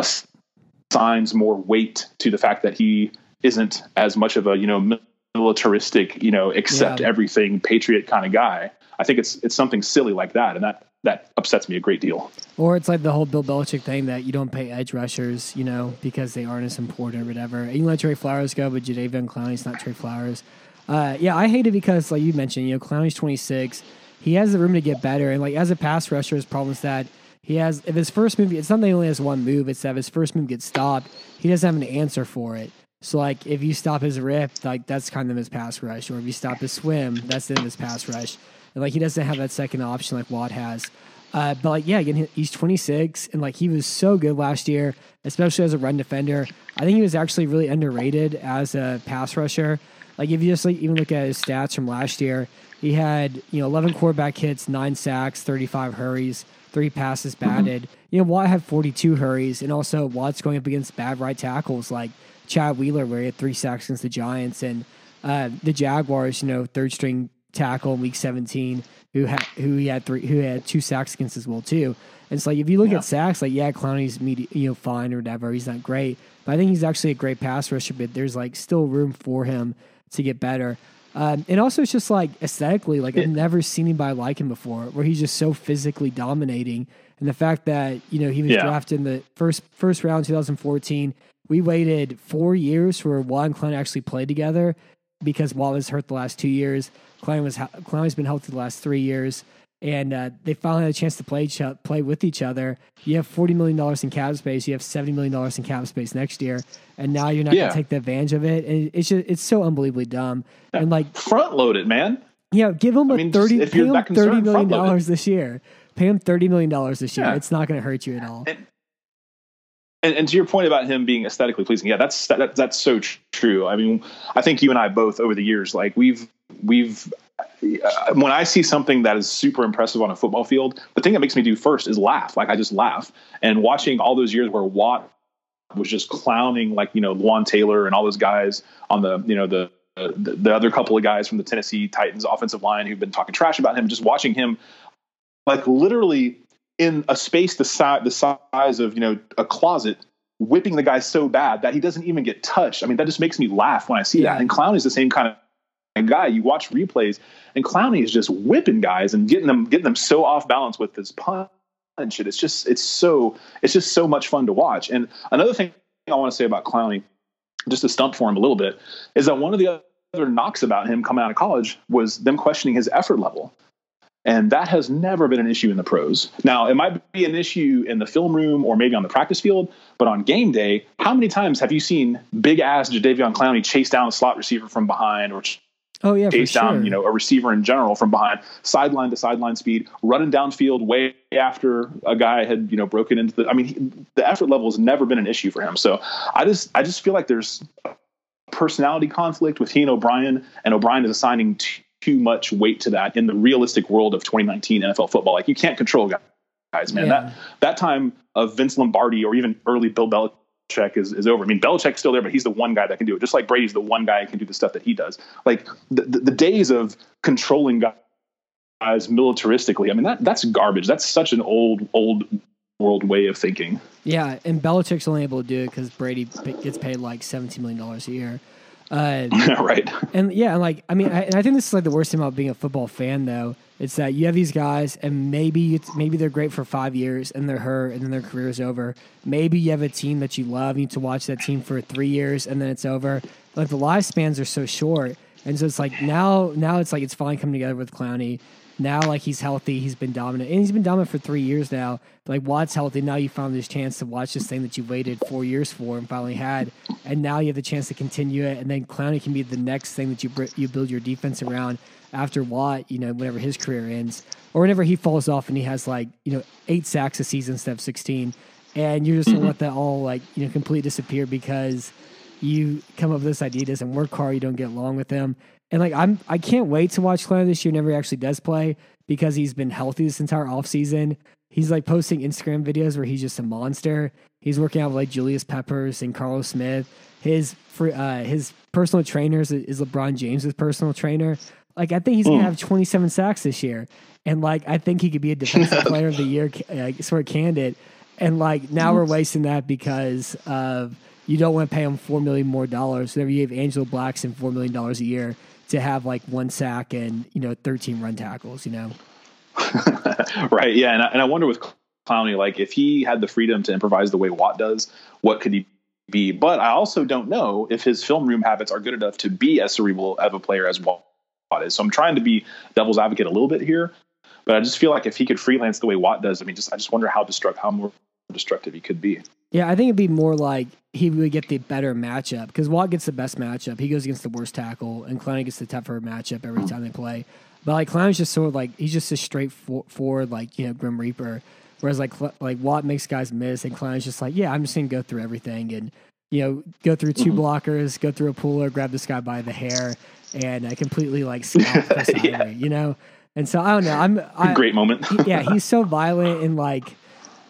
assigns more weight to the fact that he isn't as much of a, you know, militaristic, you know, accept yeah. everything patriot kind of guy. I think it's, it's something silly like that. And that, that upsets me a great deal. Or it's like the whole Bill Belichick thing that you don't pay edge rushers, you know, because they aren't as important or whatever. And you let Trey Flowers go, but Jadeveon Clowney's not Trey Flowers. Uh, yeah, I hate it because, like you mentioned, you know, Clowney's twenty-six. He has the room to get better. And, like, as a pass rusher, his problem is that he has, if his first move, it's not that he only has one move, it's that if his first move gets stopped, he doesn't have an answer for it. So, like, if you stop his rip, like, that's kind of his pass rush. Or if you stop his swim, that's then his pass rush. And, like, he doesn't have that second option like Watt has. Uh, but, like, yeah, again, he's twenty-six, and, like, he was so good last year, especially as a run defender. I think he was actually really underrated as a pass rusher. Like, if you just, like, even look at his stats from last year, he had, you know, eleven quarterback hits, nine sacks, thirty-five hurries, three passes batted. Mm-hmm. You know, Watt had forty-two hurries, and also Watt's going up against bad right tackles like Chad Wheeler, where he had three sacks against the Giants, and uh, the Jaguars, you know, third string tackle in week seventeen, who had who he had three who had two sacks against as well too. And it's like if you look yeah. at sacks, like yeah, Clowney's medi- you know fine or whatever, he's not great, but I think he's actually a great pass rusher. But there's like still room for him to get better. Um, and also it's just like aesthetically, like I've never seen anybody like him before, where he's just so physically dominating. And the fact that you know he was yeah. drafted in the first first round, twenty fourteen. We waited four years for Watt and Clowney actually played together because Watt was hurt the last two years. Clowney was Clowney's been healthy the last three years, and uh, they finally had a chance to play each, play with each other. You have forty million dollars in cap space. You have seventy million dollars in cap space next year, and now you're not yeah. going to take the advantage of it. And it's just it's so unbelievably dumb. Yeah. And like front load it, man. Yeah, give him I a mean, thirty. If pay you're him that thirty million dollars it. this year. Pay him thirty million dollars this year. Yeah. It's not going to hurt you at all. And, And, and to your point about him being aesthetically pleasing, yeah, that's that, that's so tr- true. I mean, I think you and I both over the years, like we've we've when I see something that is super impressive on a football field, the thing that makes me do first is laugh. Like I just laugh. And watching all those years where Watt was just clowning, like, you know, Lon Taylor and all those guys on the, you know, the, the, the other couple of guys from the Tennessee Titans offensive line who've been talking trash about him, just watching him like literally in a space the size, the size of, you know, a closet, whipping the guy so bad that he doesn't even get touched. I mean, that just makes me laugh when I see yeah. that. And Clowney is the same kind of guy. You watch replays and Clowney is just whipping guys and getting them, getting them so off balance with his punch. It's just, it's so, it's just so much fun to watch. And another thing I want to say about Clowney, just to stump for him a little bit, is that one of the other knocks about him coming out of college was them questioning his effort level. And that has never been an issue in the pros. Now, it might be an issue in the film room or maybe on the practice field, but on game day, how many times have you seen big ass Jadeveon Clowney chase down a slot receiver from behind, or oh yeah, chase for down, sure. you know, a receiver in general from behind, sideline to sideline speed, running downfield way after a guy had, you know, broken into the, I mean, he, the effort level has never been an issue for him. So I just, I just feel like there's a personality conflict with he and O'Brien, and O'Brien is assigning t- too much weight to that in the realistic world of twenty nineteen N F L football. Like you can't control guys, man. Yeah. That that time of Vince Lombardi or even early Bill Belichick is, is over. I mean, Belichick's still there, but he's the one guy that can do it. Just like Brady's the one guy who can do the stuff that he does. Like the, the, the days of controlling guys militaristically, I mean, that that's garbage. That's such an old, old world way of thinking. Yeah, and Belichick's only able to do it because Brady gets paid like seventeen million dollars a year. Uh, right. And yeah, like, I mean, I, and I think this is like the worst thing about being a football fan, though. It's that you have these guys, and maybe it's, maybe they're great for five years, and they're hurt, and then their career's over. Maybe you have a team that you love, you need to watch that team for three years, and then it's over. Like the lifespans are so short, and so it's like now, now it's like it's finally coming together with Clowney. Now, like, he's healthy, he's been dominant, and he's been dominant for three years now. But, like, Watt's healthy. Now you found this chance to watch this thing that you waited four years for and finally had, and now you have the chance to continue it. And then Clowney can be the next thing that you you build your defense around after Watt. You know, whenever his career ends, or whenever he falls off and he has like you know eight sacks a season instead of sixteen, and you're just gonna let that all like you know completely disappear because you come up with this idea, it doesn't work hard, you don't get along with him. And like I'm, I can't wait to watch Clowney this year. Whenever he actually does play, because he's been healthy this entire offseason. He's like posting Instagram videos where he's just a monster. He's working out with like Julius Peppers and Carlos Smith. His uh, his personal trainer is, is LeBron James' personal trainer. Like I think he's gonna have twenty-seven sacks this year, and like I think he could be a defensive player of the year uh, sort of candidate. And like now we're wasting that because of you don't want to pay him four million more dollars. Whenever you have Angelo Blackson four million dollars a year to have like one sack and, you know, thirteen run tackles, you know? Right. Yeah. And I, and I wonder with Clowney, like if he had the freedom to improvise the way Watt does, what could he be? But I also don't know if his film room habits are good enough to be as cerebral of a player as Watt is. So I'm trying to be devil's advocate a little bit here, but I just feel like if he could freelance the way Watt does, I mean, just, I just wonder how destructive, how more destructive he could be. Yeah, I think it'd be more like he would get the better matchup because Watt gets the best matchup. He goes against the worst tackle, and Clowney gets the tougher matchup every time they play. But like Clowney's just sort of like he's just a straightforward like you know Grim Reaper, whereas like like Watt makes guys miss, and Clowney's just like yeah I'm just gonna go through everything and you know go through two mm-hmm. blockers, go through a puller, grab this guy by the hair, and I completely like scalp Chris yeah. Ivory, you know. And so I don't know. I'm I, great moment. he, yeah, he's so violent and like.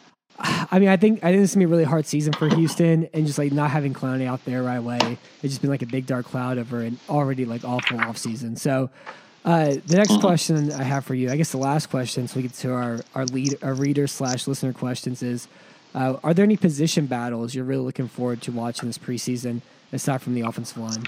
I mean, I think I think this is gonna be a really hard season for Houston, and just like not having Clowney out there right away, it's just been like a big dark cloud over an already like awful off season. So, uh, the next question I have for you, I guess the last question, so we get to our our lead, our reader slash listener questions is: uh, are there any position battles you're really looking forward to watching this preseason, aside from the offensive line?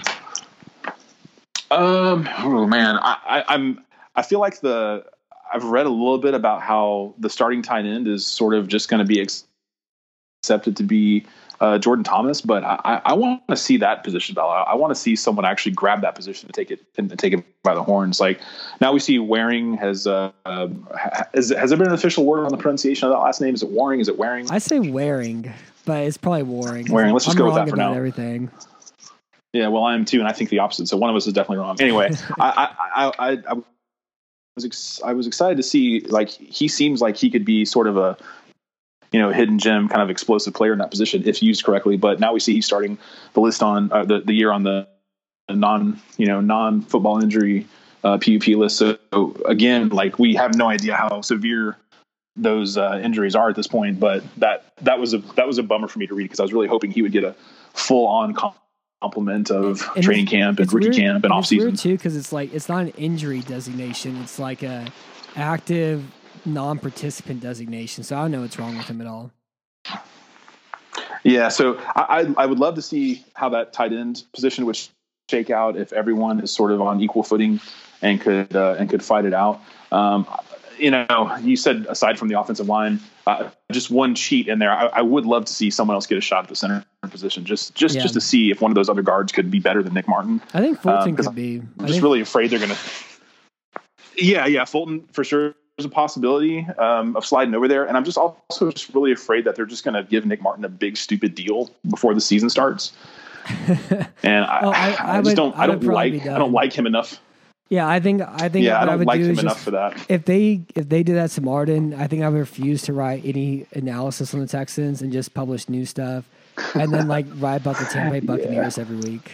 Um, oh man, I, I I'm I feel like the. I've read a little bit about how the starting tight end is sort of just going to be ex- accepted to be uh, Jordan Thomas, but I, I want to see that position battle. I, I want to see someone actually grab that position to take it and take it by the horns. Like now we see Waring has, uh, uh, has, has there been an official word on the pronunciation of that last name? Is it Waring? Is it Waring? I say Waring, but it's probably Waring. Waring. Let's just I'm go with that for about now. Everything. Yeah, well, I am too, and I think the opposite. So one of us is definitely wrong. Anyway, I, I, I, I, I was ex- I was excited to see, like, he seems like he could be sort of a, you know, hidden gem kind of explosive player in that position if used correctly. But now we see he's starting the list on uh, the, the year on the non, you know, non football injury uh, P U P list. So again, like we have no idea how severe those uh, injuries are at this point, but that that was a that was a bummer for me to read because I was really hoping he would get a full on complement of and training camp and rookie weird, camp and off season. It's weird too because it's like it's not an injury designation; it's like a active non-participant designation. So I don't know what's wrong with him at all. Yeah, so I I, I would love to see how that tight end position would shake out if everyone is sort of on equal footing and could uh, and could fight it out. Um, you know, you said aside from the offensive line, uh, just one cheat in there. I, I would love to see someone else get a shot at the center position, just just yeah. just to see if one of those other guards could be better than Nick Martin. I think Fulton um, could be. I'm I just think... really afraid they're going to. Yeah, yeah, Fulton for sure. There's a possibility um, of sliding over there, and I'm just also just really afraid that they're just going to give Nick Martin a big stupid deal before the season starts. And I, oh, I, I, I just would, don't. I, I don't like. I don't like him enough. Yeah, I think. I think. Yeah, what I don't I would like do him is enough just, for that. If they if they did that to Martin, I think I would refuse to write any analysis on the Texans and just publish new stuff, and then like write about the Tampa Bay Buccaneers yeah. every week.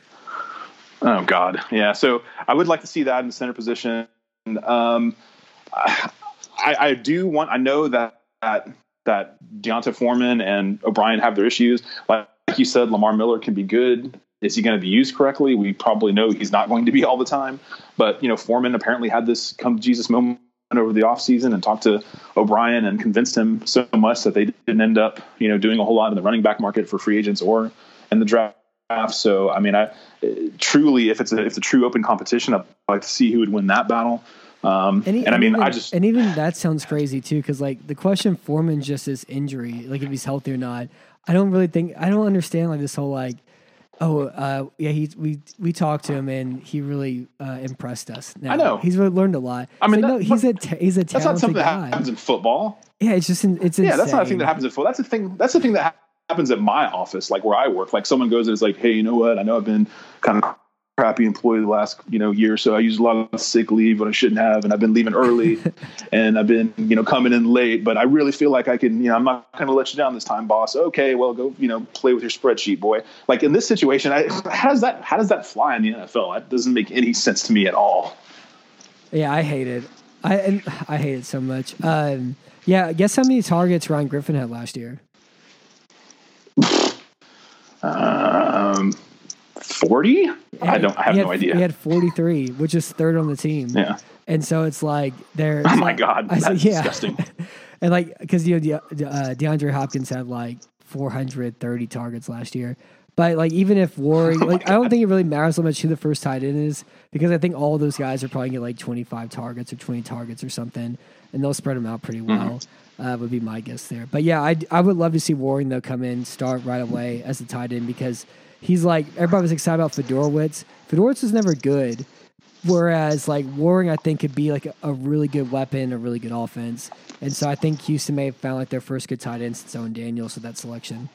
Oh God, yeah. So I would like to see that in the center position. Um, I, I do want. I know that that that Deonta Foreman and O'Brien have their issues. Like you said, Lamar Miller can be good. Is he going to be used correctly? We probably know he's not going to be all the time. But you know, Foreman apparently had this come to Jesus moment over the offseason and talked to O'Brien and convinced him so much that they didn't end up, you know, doing a whole lot in the running back market for free agents or in the draft. So I mean, I truly, if it's a if it's a true open competition, I'd like to see who would win that battle. Um, and, he, and I mean, even, I just and even that sounds crazy too, because like the question Foreman just is injury, like if he's healthy or not. I don't really think I don't understand like this whole like, oh uh, yeah, he we we talked to him and he really uh, impressed us. Now, I know he's really learned a lot. I mean, so, that, no, he's a ta- he's a talented that's not something guy. that happens in football. Yeah, it's just it's yeah, insane. that's not a thing that happens in football. That's the thing. That's the thing that happens at my office, like where I work. Like someone goes and is like, hey, you know what? I know I've been kind of crappy employee the last, you know, year or so. I use a lot of sick leave when I shouldn't have, and I've been leaving early and I've been, you know, coming in late, but I really feel like I can, you know, I'm not going to let you down this time, boss. Okay, well, go, you know, play with your spreadsheet, boy. Like in this situation, I, how does that, how does that fly in the N F L? That doesn't make any sense to me at all. Yeah, I hate it. I, and I hate it so much. Um, yeah. Guess how many targets Ryan Griffin had last year? um, forty? I don't. I have had, no idea. He had forty-three, which is third on the team. Yeah. And so it's like they're. Oh my like, God, I that's said, yeah. disgusting. And like, because you know, De, uh, DeAndre Hopkins had like four hundred thirty targets last year. But like, even if Warren, oh like, I don't think it really matters so much who the first tight end is, because I think all those guys are probably get like twenty-five targets or twenty targets or something, and they'll spread them out pretty well. Mm-hmm. Uh, would be my guess there. But yeah, I I would love to see Warren though come in, start right away as a tight end, because he's like, everybody was excited about Fedorowicz. Fedorowicz was never good. Whereas, like, Warren, I think, could be, like, a, a really good weapon, a really good offense. And so I think Houston may have found, like, their first good tight end since Owen Daniels with that selection.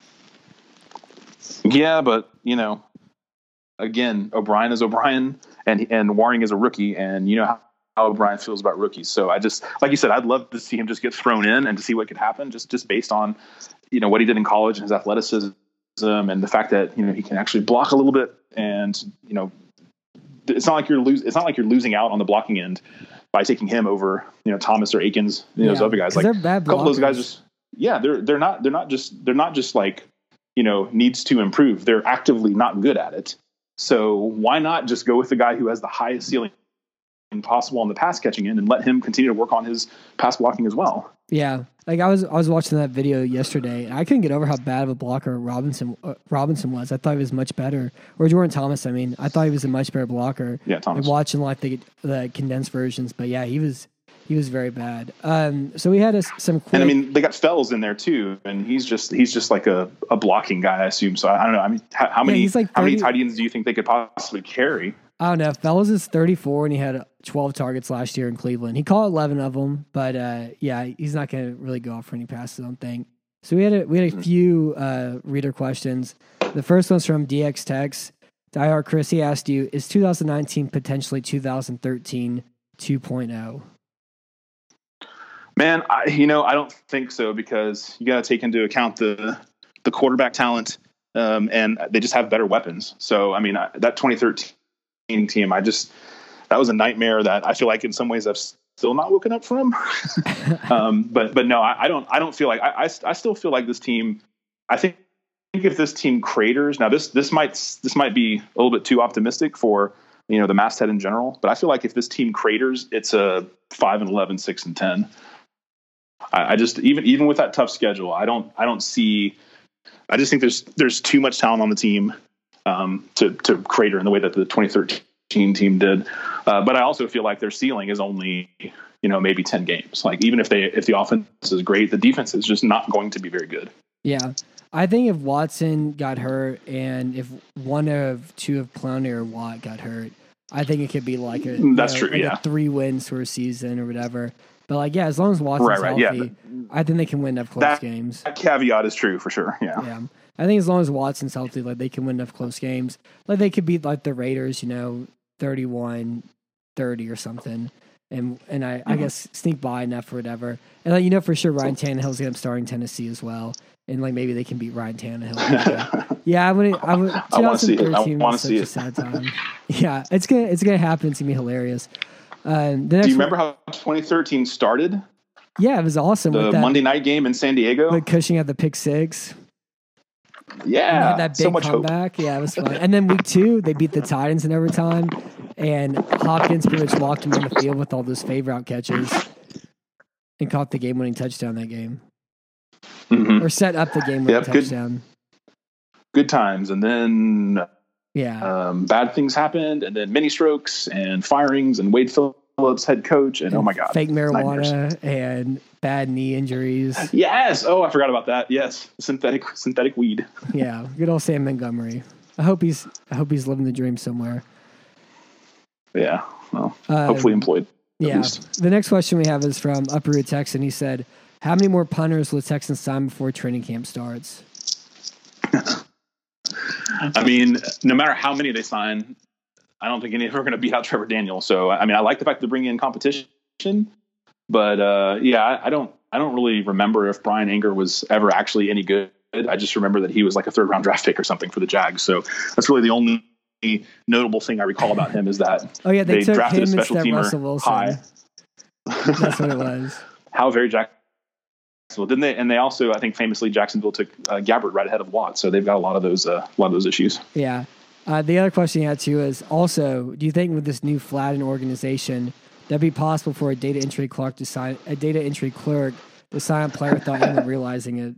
Yeah, but, you know, again, O'Brien is O'Brien, and and Warren is a rookie, and you know how, how O'Brien feels about rookies. So I just, like you said, I'd love to see him just get thrown in and to see what could happen, just, just based on, you know, what he did in college and his athleticism and the fact that, you know, he can actually block a little bit and, you know, it's not like you're losing. It's not like you're losing out on the blocking end by taking him over, you know, Thomas or Akins, you know, yeah, those other guys. Like a couple of those guys, just yeah, they're they're not they're not just they're not just like, you know, needs to improve. They're actively not good at it. So why not just go with the guy who has the highest ceiling possible on the pass catching end and let him continue to work on his pass blocking as well? Yeah, like I was I was watching that video yesterday, and I couldn't get over how bad of a blocker Robinson uh, Robinson was. I thought he was much better, or Jordan Thomas. I mean, I thought he was a much better blocker. Yeah, Thomas. Like watching like the the condensed versions, but yeah, he was he was very bad. Um, so we had a, some. Quick, and I mean, they got Fells in there too, and he's just he's just like a, a blocking guy, I assume. So I, I don't know. I mean, how, how many yeah, like how many tight ends do you think they could possibly carry? I don't know. Fellows is thirty-four, and he had twelve targets last year in Cleveland. He caught eleven of them, but uh, yeah, he's not going to really go off for any passes, I don't think. So we had a, we had a few uh, reader questions. The first one's from D X Tex. Diehard Chris, he asked you, is two thousand nineteen potentially two thousand thirteen two point oh? Man, I, you know, I don't think so, because you got to take into account the the quarterback talent, um, and they just have better weapons. So, I mean, that twenty thirteen team, I just, that was a nightmare that I feel like in some ways I've still not woken up from. um, but but no, I, I don't I don't feel like I, I I still feel like this team. I think if this team craters now, this this might this might be a little bit too optimistic for you know the masthead in general. But I feel like if this team craters, it's a five and eleven, six and ten. I, I just even even with that tough schedule, I don't I don't see. I just think there's there's too much talent on the team um, to to crater in the way that the twenty thirteen team did. Uh, but I also feel like their ceiling is only, you know, maybe ten games. Like even if they, if the offense is great, the defense is just not going to be very good. Yeah. I think if Watson got hurt and if one of two of Clowney or Watt got hurt, I think it could be like a, that's know, true. Like yeah. a three wins for a season or whatever. But like, yeah, as long as Watson's right, right, healthy, yeah, I think they can win enough close that, games. That caveat is true for sure. Yeah. Yeah. I think as long as Watson's healthy, like they can win enough close games. Like they could beat like the Raiders, you know, thirty-one thirty or something. And and I, mm-hmm. I guess sneak by enough or whatever. And like, you know for sure Ryan Tannehill's going to start in Tennessee as well. And like maybe they can beat Ryan Tannehill. yeah, I would. I would. I want to see it. I want to see it. Sad time. yeah, it's gonna it's gonna happen. It's gonna be hilarious. Um, the next Do you remember one, how twenty thirteen started? Yeah, it was awesome. The with that, Monday night game in San Diego. With Cushing at the pick six. Yeah, that big so much comeback. hope. Yeah, it was fun. And then week two, they beat the Titans in overtime, and Hopkins pretty much walked him on the field with all those favor out catches, and caught the game-winning touchdown that game, mm-hmm. or set up the game-winning yep, touchdown. Good, good times, and then yeah, um, bad things happened, and then mini strokes and firings, and Wade Phillips head coach, and, and oh my god, fake marijuana and bad knee injuries. Yes. Oh, I forgot about that. Yes, synthetic synthetic weed. yeah, good old Sam Montgomery. I hope he's I hope he's living the dream somewhere. Yeah. Well, uh, hopefully employed. Yeah. Least. The next question we have is from Uproot Texan. He said, "How many more punters will the Texans sign before training camp starts?" I mean, no matter how many they sign, I don't think any of them are going to beat out Trevor Daniel. So, I mean, I like the fact they're bringing in competition, but uh, yeah, I, I don't, I don't really remember if Brian Anger was ever actually any good. I just remember that he was like a third round draft pick or something for the Jags. So that's really the only notable thing I recall about him is that oh yeah, they, they took drafted him a special instead teamer Russell Wilson. high. That's what it was. How very Jacksonville didn't they? And they also, I think, famously Jacksonville took uh, Gabbert right ahead of Watt. So they've got a lot of those, uh, a lot of those issues. Yeah. Uh, the other question you had too is also, do you think with this new Flatten organization, that'd be possible for a data entry clerk to sign a data entry clerk to sign a player without even realizing it?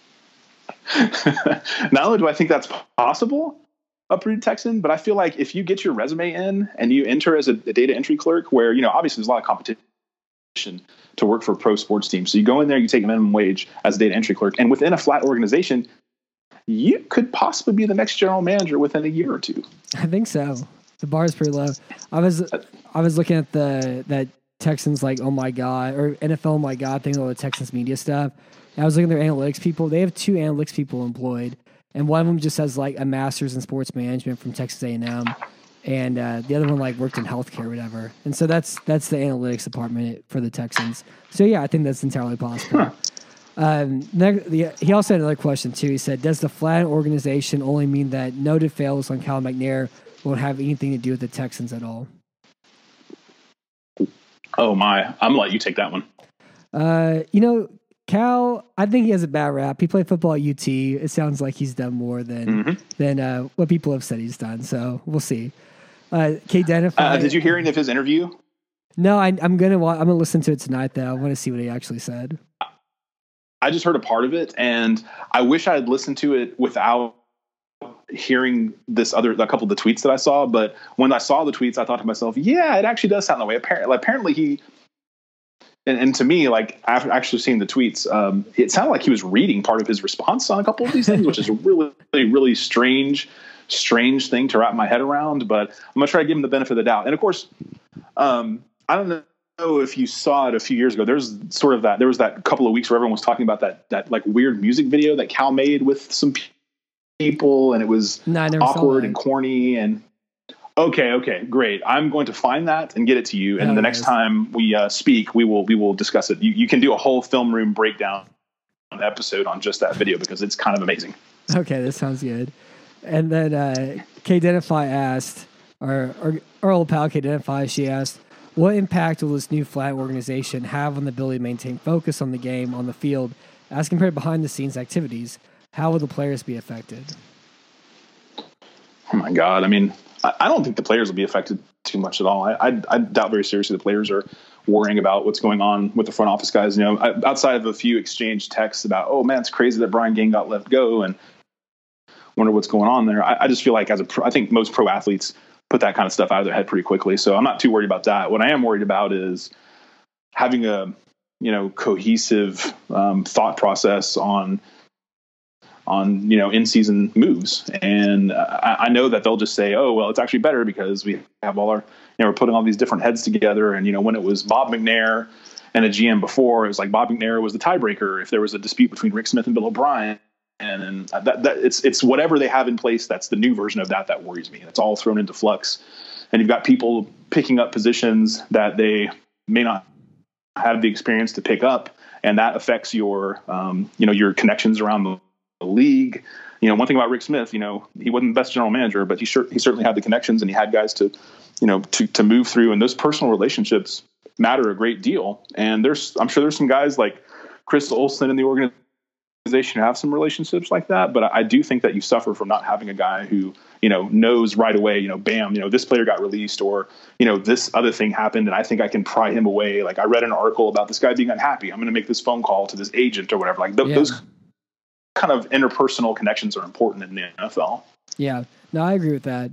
Not only do I think that's possible, Uproot Texan, but I feel like if you get your resume in and you enter as a, a data entry clerk, where you know obviously there's a lot of competition to work for a pro sports team, so you go in there, you take a minimum wage as a data entry clerk, and within a flat organization, you could possibly be the next general manager within a year or two. I think so. The bar is pretty low. I was I was looking at the that Texans like oh my god or N F L oh my god thing, all the Texans media stuff. And I was looking at their analytics people. They have two analytics people employed, and one of them just has like a master's in sports management from Texas A and M, and uh, the other one like worked in healthcare or whatever. And so that's that's the analytics department for the Texans. So yeah, I think that's entirely possible. Huh. Um, next, the, he also had another question too. He said, "Does the Flatten organization only mean that noted fails on Cal McNair won't have anything to do with the Texans at all?" Oh my! I'm gonna let you take that one. Uh, you know, Cal, I think he has a bad rap. He played football at U T. It sounds like he's done more than mm-hmm. than uh, what people have said he's done. So we'll see. Uh, K. Denify, uh, did you hear any of his interview? No, I, I'm gonna I'm gonna listen to it tonight though. I want to see what he actually said. I just heard a part of it, and I wish I had listened to it without hearing this other a couple of the tweets that I saw. But when I saw the tweets, I thought to myself, "Yeah, it actually does sound that way." Apparently, apparently he, and, and to me, like after actually seeing the tweets, um, it sounded like he was reading part of his response on a couple of these things, which is a really, really, really strange, strange thing to wrap my head around. But I'm gonna try to give him the benefit of the doubt. And of course, um, I don't know. know if you saw it a few years ago. There's sort of that. There was that couple of weeks where everyone was talking about that that like weird music video that Cal made with some people, and it was no, awkward and corny. And okay, okay, great. I'm going to find that and get it to you. And oh, the next nice. time we uh, speak, we will we will discuss it. You, you can do a whole film room breakdown episode on just that video because it's kind of amazing. Okay, that sounds good. And then uh, K. Denify asked, our, our, our old pal K Identify, she asked, what impact will this new flat organization have on the ability to maintain focus on the game on the field as compared to behind the scenes activities? How will the players be affected? Oh my God. I mean, I, I don't think the players will be affected too much at all. I, I, I doubt very seriously the players are worrying about what's going on with the front office guys. You know, I, outside of a few exchange texts about, oh man, it's crazy that Brian Gaine got let go and wonder what's going on there. I, I just feel like as a pro, I think most pro athletes put that kind of stuff out of their head pretty quickly. So I'm not too worried about that. What I am worried about is having a, you know, cohesive um, thought process on, on, you know, in-season moves. And uh, I, I know that they'll just say, oh, well, it's actually better because we have all our, you know, we're putting all these different heads together. And, you know, when it was Bob McNair and a G M before, it was like Bob McNair was the tiebreaker if there was a dispute between Rick Smith and Bill O'Brien. And, and that, that it's, it's whatever they have in place. That's the new version of that. That worries me. It's all thrown into flux. And you've got people picking up positions that they may not have the experience to pick up. And that affects your, um, you know, your connections around the, the league. You know, one thing about Rick Smith, you know, he wasn't the best general manager, but he sure, he certainly had the connections and he had guys to, you know, to, to move through. And those personal relationships matter a great deal. And there's, I'm sure there's some guys like Chris Olsen in the organization have some relationships like that, but I do think that you suffer from not having a guy who, you know, knows right away, you know, bam, you know, this player got released or, you know, this other thing happened and I think I can pry him away. Like I read an article about this guy being unhappy. I'm going to make this phone call to this agent or whatever. Like th- yeah. those kind of interpersonal connections are important in the N F L. Yeah, no, I agree with that.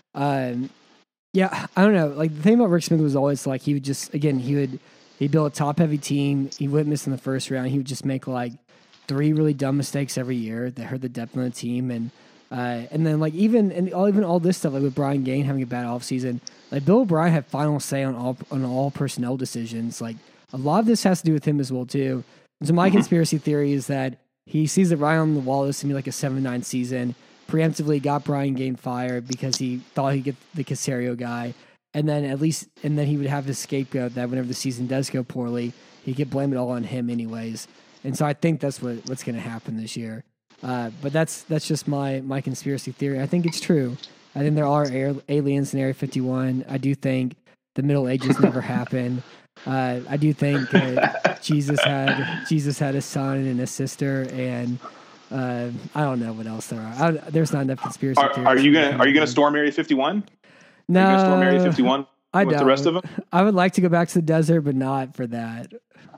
Um, yeah, I don't know. Like the thing about Rick Smith was always like, he would just, again, he would, he built a top heavy team. He wouldn't miss in the first round. He would just make like three really dumb mistakes every year that hurt the depth of the team. And uh, and then like even and all even all this stuff like with Brian Gaine having a bad offseason, like Bill O'Brien had final say on all on all personnel decisions. Like a lot of this has to do with him as well too. And so my conspiracy theory is that he sees that Ryan Wallace to be like a seven nine season, preemptively got Brian Gaine fired because he thought he'd get the Caserio guy, and then at least and then he would have his scapegoat that whenever the season does go poorly, he could blame it all on him anyways. And so I think that's what, what's going to happen this year. Uh, but that's that's just my, my conspiracy theory. I think it's true. I think there are air, aliens in Area fifty-one. I do think the Middle Ages never happened. Uh, I do think uh, Jesus had Jesus had a son and a sister, and uh, I don't know what else there are. I, there's not enough conspiracy Are, theories. are you gonna Are you gonna storm Area fifty-one? No, are you gonna storm Area fifty-one I with don't. the rest of them? I would like to go back to the desert, but not for that.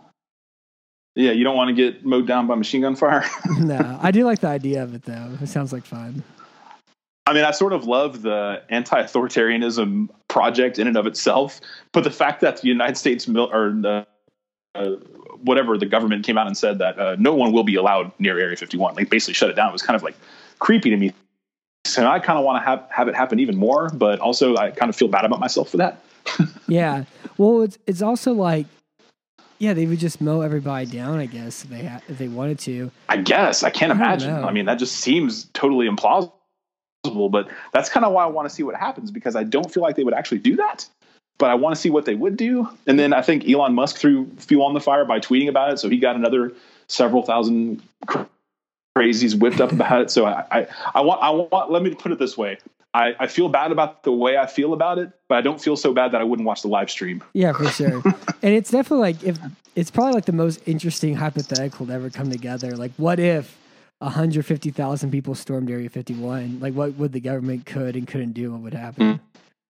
Yeah, you don't want to get mowed down by machine gun fire? No, I do like the idea of it, though. It sounds like fun. I mean, I sort of love the anti-authoritarianism project in and of itself, but the fact that the United States mil- or the, uh, whatever the government came out and said that uh, no one will be allowed near Area fifty-one, like basically shut it down, was kind of like creepy to me. So I kind of want to have, have it happen even more, but also I kind of feel bad about myself for that. Yeah. Well, it's it's also like, yeah, they would just mow everybody down, I guess, if they ha- if they wanted to. I guess. I can't I don't imagine. know. I mean, that just seems totally implausible, but that's kind of why I want to see what happens, because I don't feel like they would actually do that, but I want to see what they would do. And then I think Elon Musk threw fuel on the fire by tweeting about it, so he got another several thousand cr- crazies whipped up about it. So I, I, I want, I want, let me put it this way. I, I feel bad about the way I feel about it, but I don't feel so bad that I wouldn't watch the live stream. Yeah, for sure. And it's definitely like, if it's probably like the most interesting hypothetical to ever come together. Like, what if one hundred fifty thousand people stormed Area fifty-one? Like, what would the government could and couldn't do? What would happen?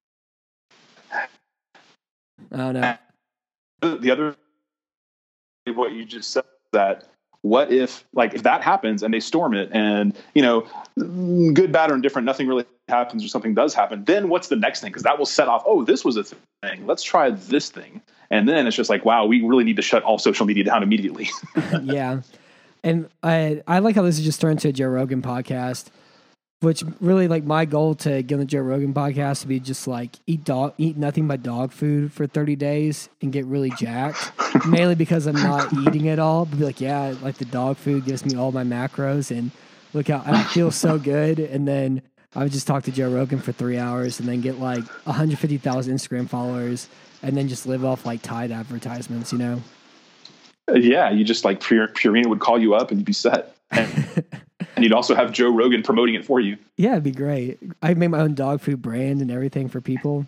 Mm. I don't know. The other, what you just said, that what if, like, if that happens and they storm it and, you know, good, bad, or indifferent, nothing really happens or something does happen, then what's the next thing? Because that will set off, oh, this was a thing. Let's try this thing. And then it's just like, wow, we really need to shut all social media down immediately. Yeah. And I I like how this is just turned into a Joe Rogan podcast, which really, like, my goal to get on the Joe Rogan podcast would be just like eat dog, eat nothing but dog food for thirty days and get really jacked. Mainly because I'm not eating it all, but be like, yeah, like the dog food gives me all my macros and look how I feel so good. And then I would just talk to Joe Rogan for three hours and then get like one hundred fifty thousand Instagram followers and then just live off like Tide advertisements, you know? Yeah, you just like Purina would call you up and you'd be set. And, and you'd also have Joe Rogan promoting it for you. Yeah, it'd be great. I'd make my own dog food brand and everything for people.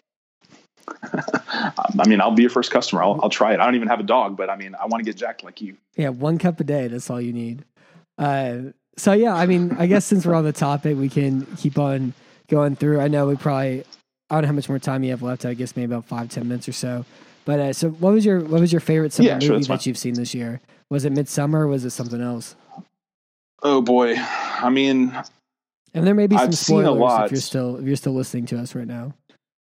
I mean, I'll be your first customer. I'll, I'll try it. I don't even have a dog, but I mean, I want to get jacked like you. Yeah, one cup a day. That's all you need. Uh, so yeah, I mean, I guess since we're on the topic, we can keep on going through. I know we probably, I don't know how much more time you have left. I guess maybe about five, ten minutes or so. But uh, so, what was your what was your favorite summer yeah, sure, movie that you've seen this year? Was it Midsummer or was it something else? Oh boy, I mean, and there may be some I've seen a spoilers lot. if you're still if you're still listening to us right now.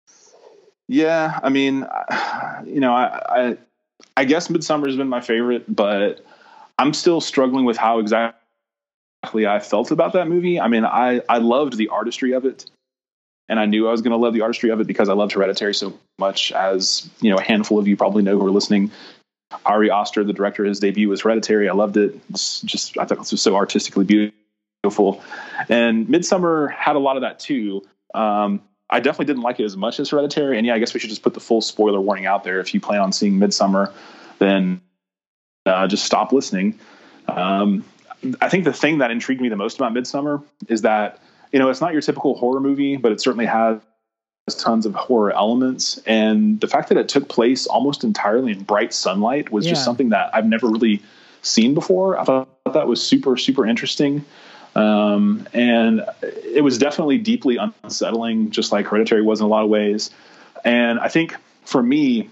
Yeah, I mean, you know, I I, I guess Midsummer has been my favorite, but I'm still struggling with how exactly I felt about that movie. I mean, I I loved the artistry of it, and I knew I was going to love the artistry of it because I loved Hereditary so much. As you know, a handful of you probably know who are listening. Ari Aster, the director, his debut was Hereditary. I loved it. It's just I thought it was so artistically beautiful, and Midsummer had a lot of that too. Um, I definitely didn't like it as much as Hereditary. And yeah, I guess we should just put the full spoiler warning out there. If you plan on seeing Midsummer, then uh, just stop listening. Um, I think the thing that intrigued me the most about Midsummer is that, you know, it's not your typical horror movie, but it certainly has tons of horror elements. And the fact that it took place almost entirely in bright sunlight was yeah. just something that I've never really seen before. I thought that was super, super interesting. Um, and it was definitely deeply unsettling, just like Hereditary was in a lot of ways. And I think for me,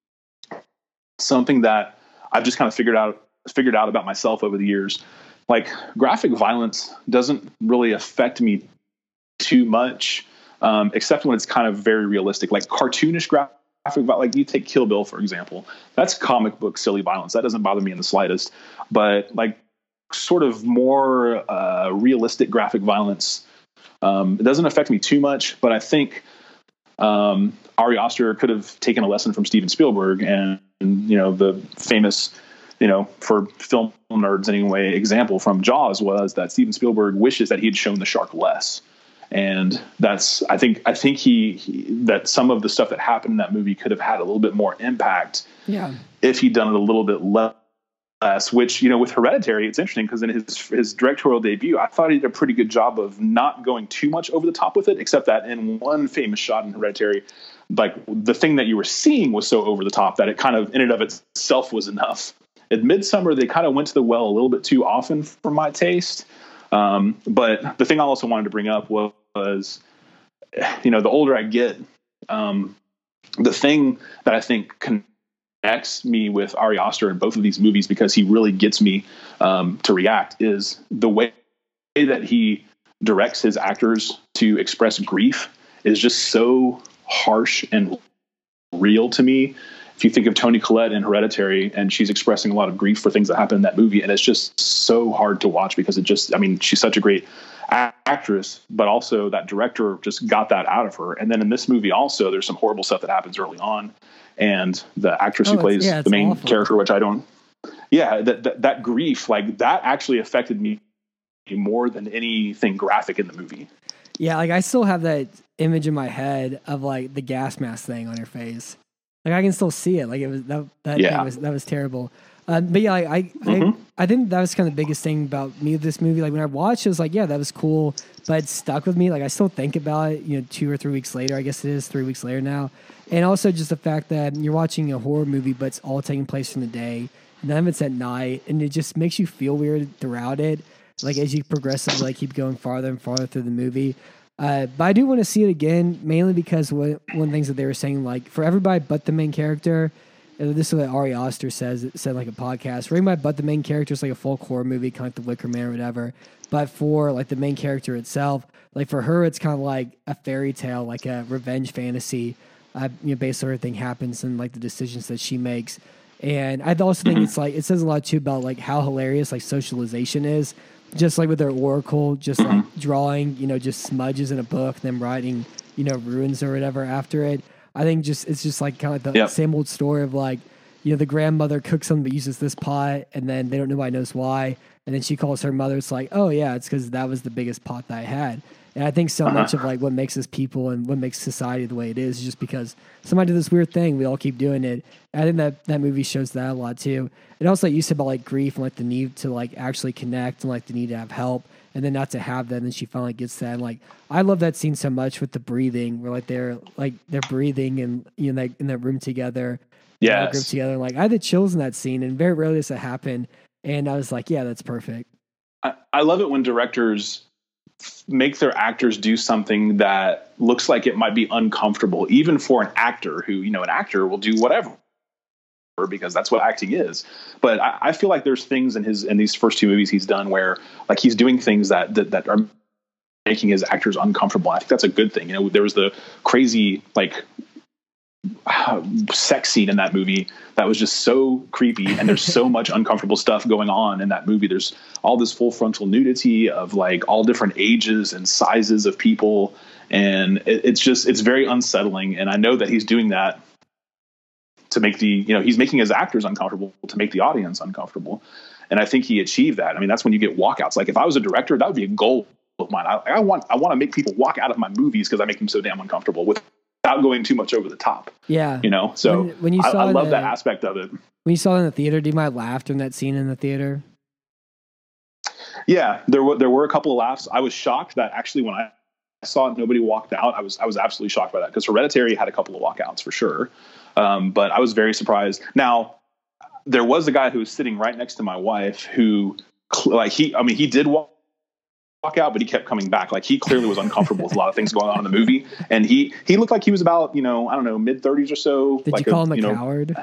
something that I've just kind of figured out, figured out about myself over the years, like graphic violence doesn't really affect me too much, um, except when it's kind of very realistic, like cartoonish graphic violence. Like you take Kill Bill, for example, that's comic book silly violence. That doesn't bother me in the slightest, but like, sort of more uh, realistic graphic violence. Um, it doesn't affect me too much, but I think um, Ari Aster could have taken a lesson from Steven Spielberg and, and, you know, the famous, you know, for film nerds anyway, example from Jaws was that Steven Spielberg wishes that he had shown the shark less. And that's, I think, I think he, he, that some of the stuff that happened in that movie could have had a little bit more impact yeah. if he'd done it a little bit less. Which, you know, with Hereditary, it's interesting because in his his directorial debut, I thought he did a pretty good job of not going too much over the top with it, except that in one famous shot in Hereditary, like the thing that you were seeing was so over the top that it kind of in and of itself was enough. At Midsummer, they kind of went to the well a little bit too often for my taste. Um, but the thing I also wanted to bring up was, was you know, the older I get, um, the thing that I think can connects me with Ari Aster in both of these movies because he really gets me um, to react is the way that he directs his actors to express grief is just so harsh and real to me. If you think of Toni Collette in Hereditary, and she's expressing a lot of grief for things that happen in that movie, and it's just so hard to watch because it just, I mean, she's such a great actress, but also that director just got that out of her. And then in this movie also, there's some horrible stuff that happens early on. And the actress oh, who plays yeah, the main awful. character, which I don't, yeah, that, that that grief, like that actually affected me more than anything graphic in the movie. Yeah, like I still have that image in my head of like the gas mask thing on her face. Like I can still see it. Like it was that that yeah. thing was that was terrible. Um, but yeah, like, I mm-hmm. I I think that was kind of the biggest thing about me with this movie. Like when I watched, it was like, yeah, that was cool, but it stuck with me. Like I still think about it. You know, two or three weeks later, I guess it is three weeks later now. And also just the fact that you're watching a horror movie, but it's all taking place in the day. None of it's at night, and it just makes you feel weird throughout it. Like as you progressively like keep going farther and farther through the movie. Uh, but I do want to see it again, mainly because what, one of the things that they were saying, like for everybody but the main character, and this is what Ari Aster says, it said like a podcast, for everybody but the main character, it's like a folk horror movie, kind of like The Wicker Man or whatever. But for like the main character itself, like for her, it's kind of like a fairy tale, like a revenge fantasy. Uh, you know, based on everything happens and like the decisions that she makes. And I also think it's like, it says a lot too about like how hilarious like socialization is. Just like with their oracle, just like drawing, you know, just smudges in a book, them writing, you know, runes or whatever after it. I think just it's just like kind of like the yep. same old story of like, you know, the grandmother cooks something but uses this pot, and then they don't nobody knows why, and then she calls her mother. It's like, oh yeah, it's because that was the biggest pot that I had. And I think so uh-huh. much of like what makes us people and what makes society the way it is is just because somebody did this weird thing, we all keep doing it. And I think that that movie shows that a lot too. And also like you said about like grief and like the need to like actually connect and like the need to have help. and then not to have that, and then she finally gets that. And like, I love that scene so much with the breathing, where like they're like they're breathing and you know like in that room together, yes, group together. Like I had the chills in that scene, and very rarely does that happen. And I was like, yeah, that's perfect. I, I love it when directors make their actors do something that looks like it might be uncomfortable, even for an actor who, you know, an actor will do whatever because that's what acting is. But I, I feel like there's things in his, in these first two movies he's done where like he's doing things that, that, that are making his actors uncomfortable. I think that's a good thing. You know, there was the crazy, like, Uh, sex scene in that movie that was just so creepy, and there's so much uncomfortable stuff going on in that movie. There's all this full frontal nudity of like all different ages and sizes of people, and it, it's just it's very unsettling. And I know that he's doing that to make the you know he's making his actors uncomfortable to make the audience uncomfortable, and I think he achieved that. I mean, that's when you get walkouts. Like if I was a director, that would be a goal of mine. I, I want I want to make people walk out of my movies because I make them so damn uncomfortable with. Without going too much over the top. Yeah. You know, so when, when you saw I, I love the, that aspect of it. When you saw it in the theater, do you mind laugh during that scene in the theater? Yeah, there were, there were a couple of laughs. I was shocked that actually when I saw it, nobody walked out. I was, I was absolutely shocked by that because Hereditary had a couple of walkouts for sure. Um, but I was very surprised. Now there was a guy who was sitting right next to my wife who like he, I mean, he did walk, walk out, but he kept coming back. Like he clearly was uncomfortable with a lot of things going on in the movie. And he, he looked like he was about, you know, I don't know, mid thirties or so. Did like you call a, him a you know, coward?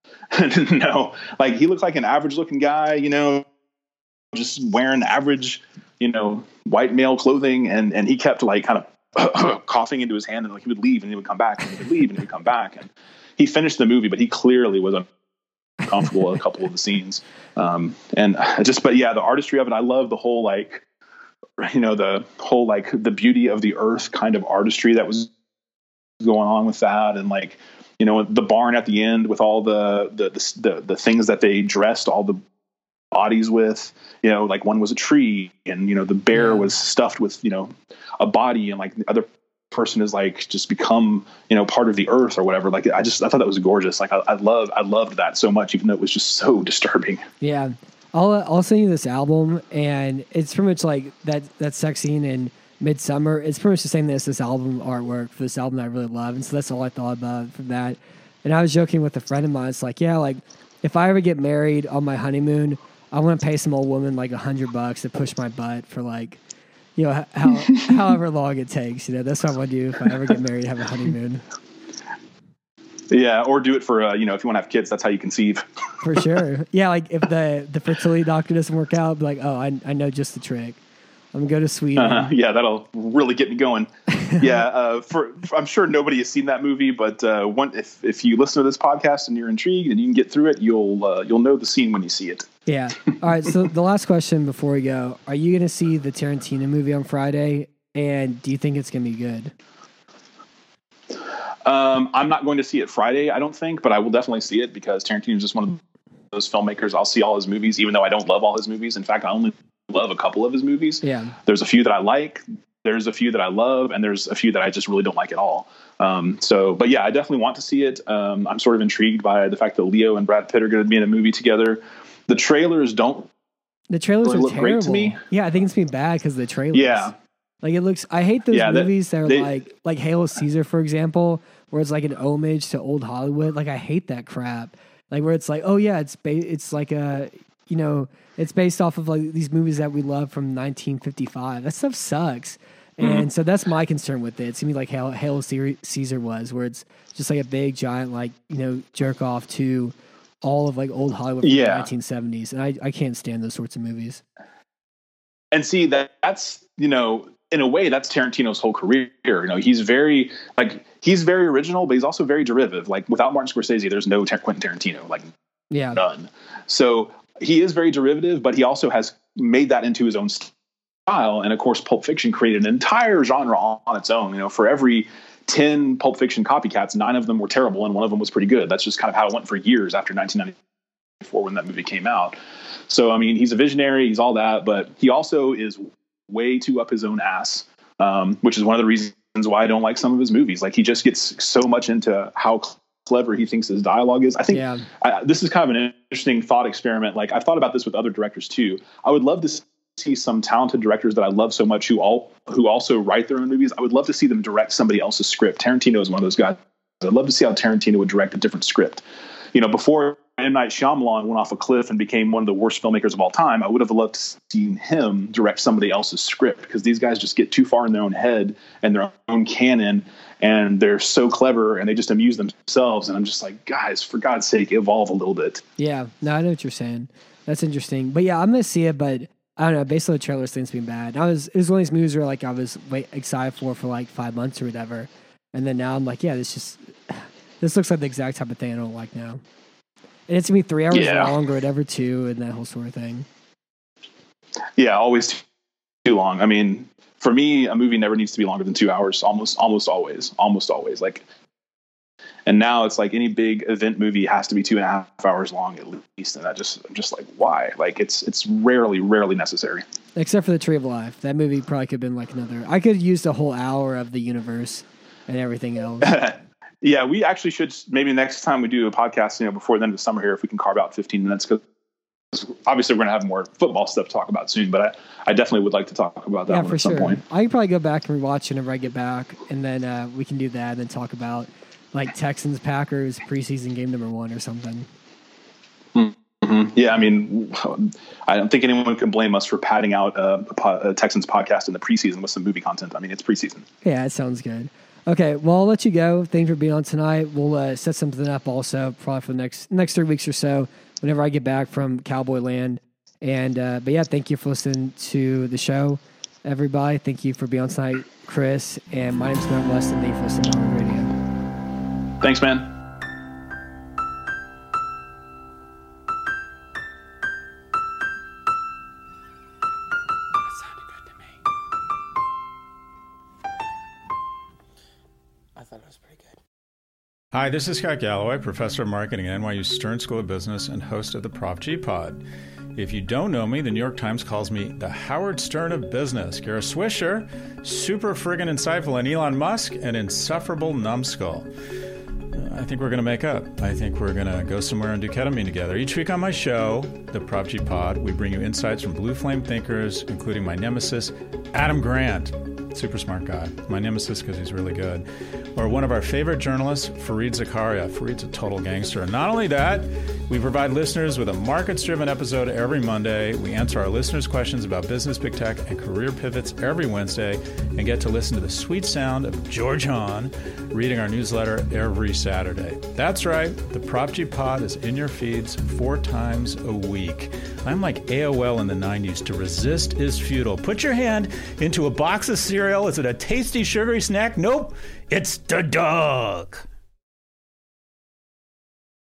No, like he looked like an average looking guy, you know, just wearing average, you know, white male clothing. And, and he kept like kind of coughing into his hand, and like he would leave and he would come back and he would leave and he would come back. And he finished the movie, but he clearly was uncomfortable in a couple of the scenes. Um, and just, but yeah, the artistry of it, I love the whole, like, you know, the whole, like the beauty of the earth kind of artistry that was going on with that. And like, you know, the barn at the end with all the, the, the, the, the things that they dressed all the bodies with, you know, like one was a tree and, you know, the bear yeah. was stuffed with, you know, a body, and like the other person is like just become, you know, part of the earth or whatever. Like, I just, I thought that was gorgeous. Like I, I love, I loved that so much, even though it was just so disturbing. Yeah. I'll I'll send you this album, and it's pretty much like that that sex scene in Midsummer. It's pretty much the same as this album artwork for this album that I really love, and so that's all I thought about from that. And I was joking with a friend of mine. It's like, yeah, like if I ever get married on my honeymoon, I want to pay some old woman like a hundred bucks to push my butt for like, you know, how however long it takes. You know, that's what I want to do if I ever get married, have a honeymoon. Yeah, or do it for, uh, you know, if you want to have kids, that's how you conceive. For sure. Yeah, like if the, the fertility doctor doesn't work out, be like, oh, I I know just the trick. I'm going to go to Sweden. Uh, yeah, that'll really get me going. yeah, uh, for, for I'm sure nobody has seen that movie, but uh, one, if if you listen to this podcast and you're intrigued and you can get through it, you'll uh, you'll know the scene when you see it. Yeah. All right, so the last question before we go, are you going to see the Tarantino movie on Friday, and do you think it's going to be good? Um, I'm not going to see it Friday, I don't think, but I will definitely see it because Tarantino is just one of those filmmakers. I'll see all his movies, even though I don't love all his movies. In fact, I only love a couple of his movies. Yeah. There's a few that I like. There's a few that I love, and there's a few that I just really don't like at all. Um, so, but yeah, I definitely want to see it. Um, I'm sort of intrigued by the fact that Leo and Brad Pitt are going to be in a movie together. The trailers don't. The trailers really are look terrible great to me. Yeah, I think it's been bad because of the trailers. Yeah. Like it looks. I hate those Yeah, that- movies that are they- like like Hail Caesar, for example, where it's like an homage to old Hollywood. Like I hate that crap. Like where it's like, oh yeah, it's ba- it's like a you know, it's based off of like these movies that we love from nineteen fifty-five. That stuff sucks. Mm-hmm. And so that's my concern with it. It's gonna be like Hail, Hail Caesar was, where it's just like a big giant like you know jerk off to all of like old Hollywood from Yeah. the nineteen seventies, and I I can't stand those sorts of movies. And see that that's, you know, in a way that's Tarantino's whole career. You know, he's very like, he's very original, but he's also very derivative. Like without Martin Scorsese, there's no Tar- Quentin Tarantino, like Yeah. none. So he is very derivative, but he also has made that into his own style. And of course, Pulp Fiction created an entire genre on, on its own. You know, for every ten Pulp Fiction copycats, nine of them were terrible and one of them was pretty good. That's just kind of how it went for years after nineteen ninety-four when that movie came out. So, I mean, he's a visionary, he's all that, but he also is way too up his own ass, um, which is one of the reasons why I don't like some of his movies. Like he just gets so much into how clever he thinks his dialogue is. I think Yeah. I, this is kind of an interesting thought experiment. Like I've thought about this with other directors too. I would love to see some talented directors that I love so much who all who also write their own movies. I would love to see them direct somebody else's script. Tarantino is one of those guys. I'd love to see how Tarantino would direct a different script. You know, before M. Night Shyamalan went off a cliff and became one of the worst filmmakers of all time, I would have loved to see him direct somebody else's script, because these guys just get too far in their own head and their own canon, and they're so clever and they just amuse themselves. And I'm just like, guys, for God's sake, evolve a little bit. Yeah, no, I know what you're saying. That's interesting. But yeah, I'm going to see it, but I don't know. Basically, the trailer seems to be bad. I was, it was one of these movies where like I was wait, excited for for like five months or whatever. And then now I'm like, yeah, this just, this looks like the exact type of thing I don't like now. And it's going to be three hours yeah. long or whatever, too, and that whole sort of thing. Yeah, always too long. I mean, for me, a movie never needs to be longer than two hours, almost almost always, almost always. Like, and now it's like any big event movie has to be two and a half hours long at least. And I just, I'm just like, why? Like, it's it's rarely, rarely necessary. Except for The Tree of Life. That movie probably could have been like another, I could have used a whole hour of the universe and everything else. Yeah, we actually should, maybe next time we do a podcast, you know, before the end of the summer here, if we can carve out fifteen minutes, because obviously we're going to have more football stuff to talk about soon, but I, I definitely would like to talk about that yeah, one for at some sure. point. I could probably go back and rewatch it whenever I get back, and then uh, we can do that and then talk about like Texans Packers preseason game number one or something. Mm-hmm. Yeah, I mean, I don't think anyone can blame us for padding out a, a Texans podcast in the preseason with some movie content. I mean, it's preseason. Yeah, it sounds good. Okay, well, I'll let you go. Thanks for being on tonight. We'll uh, set something up also probably for the next next three weeks or so whenever I get back from Cowboy Land. And uh, but yeah, thank you for listening to the show, everybody. Thank you for being on tonight, Chris. And my name's Matt West, and thank you for listening to our radio. Thanks, man. Hi, this is Scott Galloway, professor of marketing at N Y U Stern School of Business and host of the Prop G Pod. If you don't know me, the New York Times calls me the Howard Stern of business. Kara Swisher, super friggin' insightful, and Elon Musk, an insufferable numbskull. I think we're going to make up. I think we're going to go somewhere and do ketamine together. Each week on my show, the Prop G Pod, we bring you insights from blue flame thinkers, including my nemesis, Adam Grant. Super smart guy. My nemesis because he's really good. Or one of our favorite journalists, Fareed Zakaria. Fareed's a total gangster. And not only that, we provide listeners with a markets-driven episode every Monday. We answer our listeners' questions about business, big tech, and career pivots every Wednesday, and get to listen to the sweet sound of George Hahn reading our newsletter every Saturday. That's right. The Prop G Pod is in your feeds four times a week. I'm like A O L in the nineties. To resist is futile. Put your hand into a box of cereal. Is it a tasty, sugary snack? Nope. It's the dog.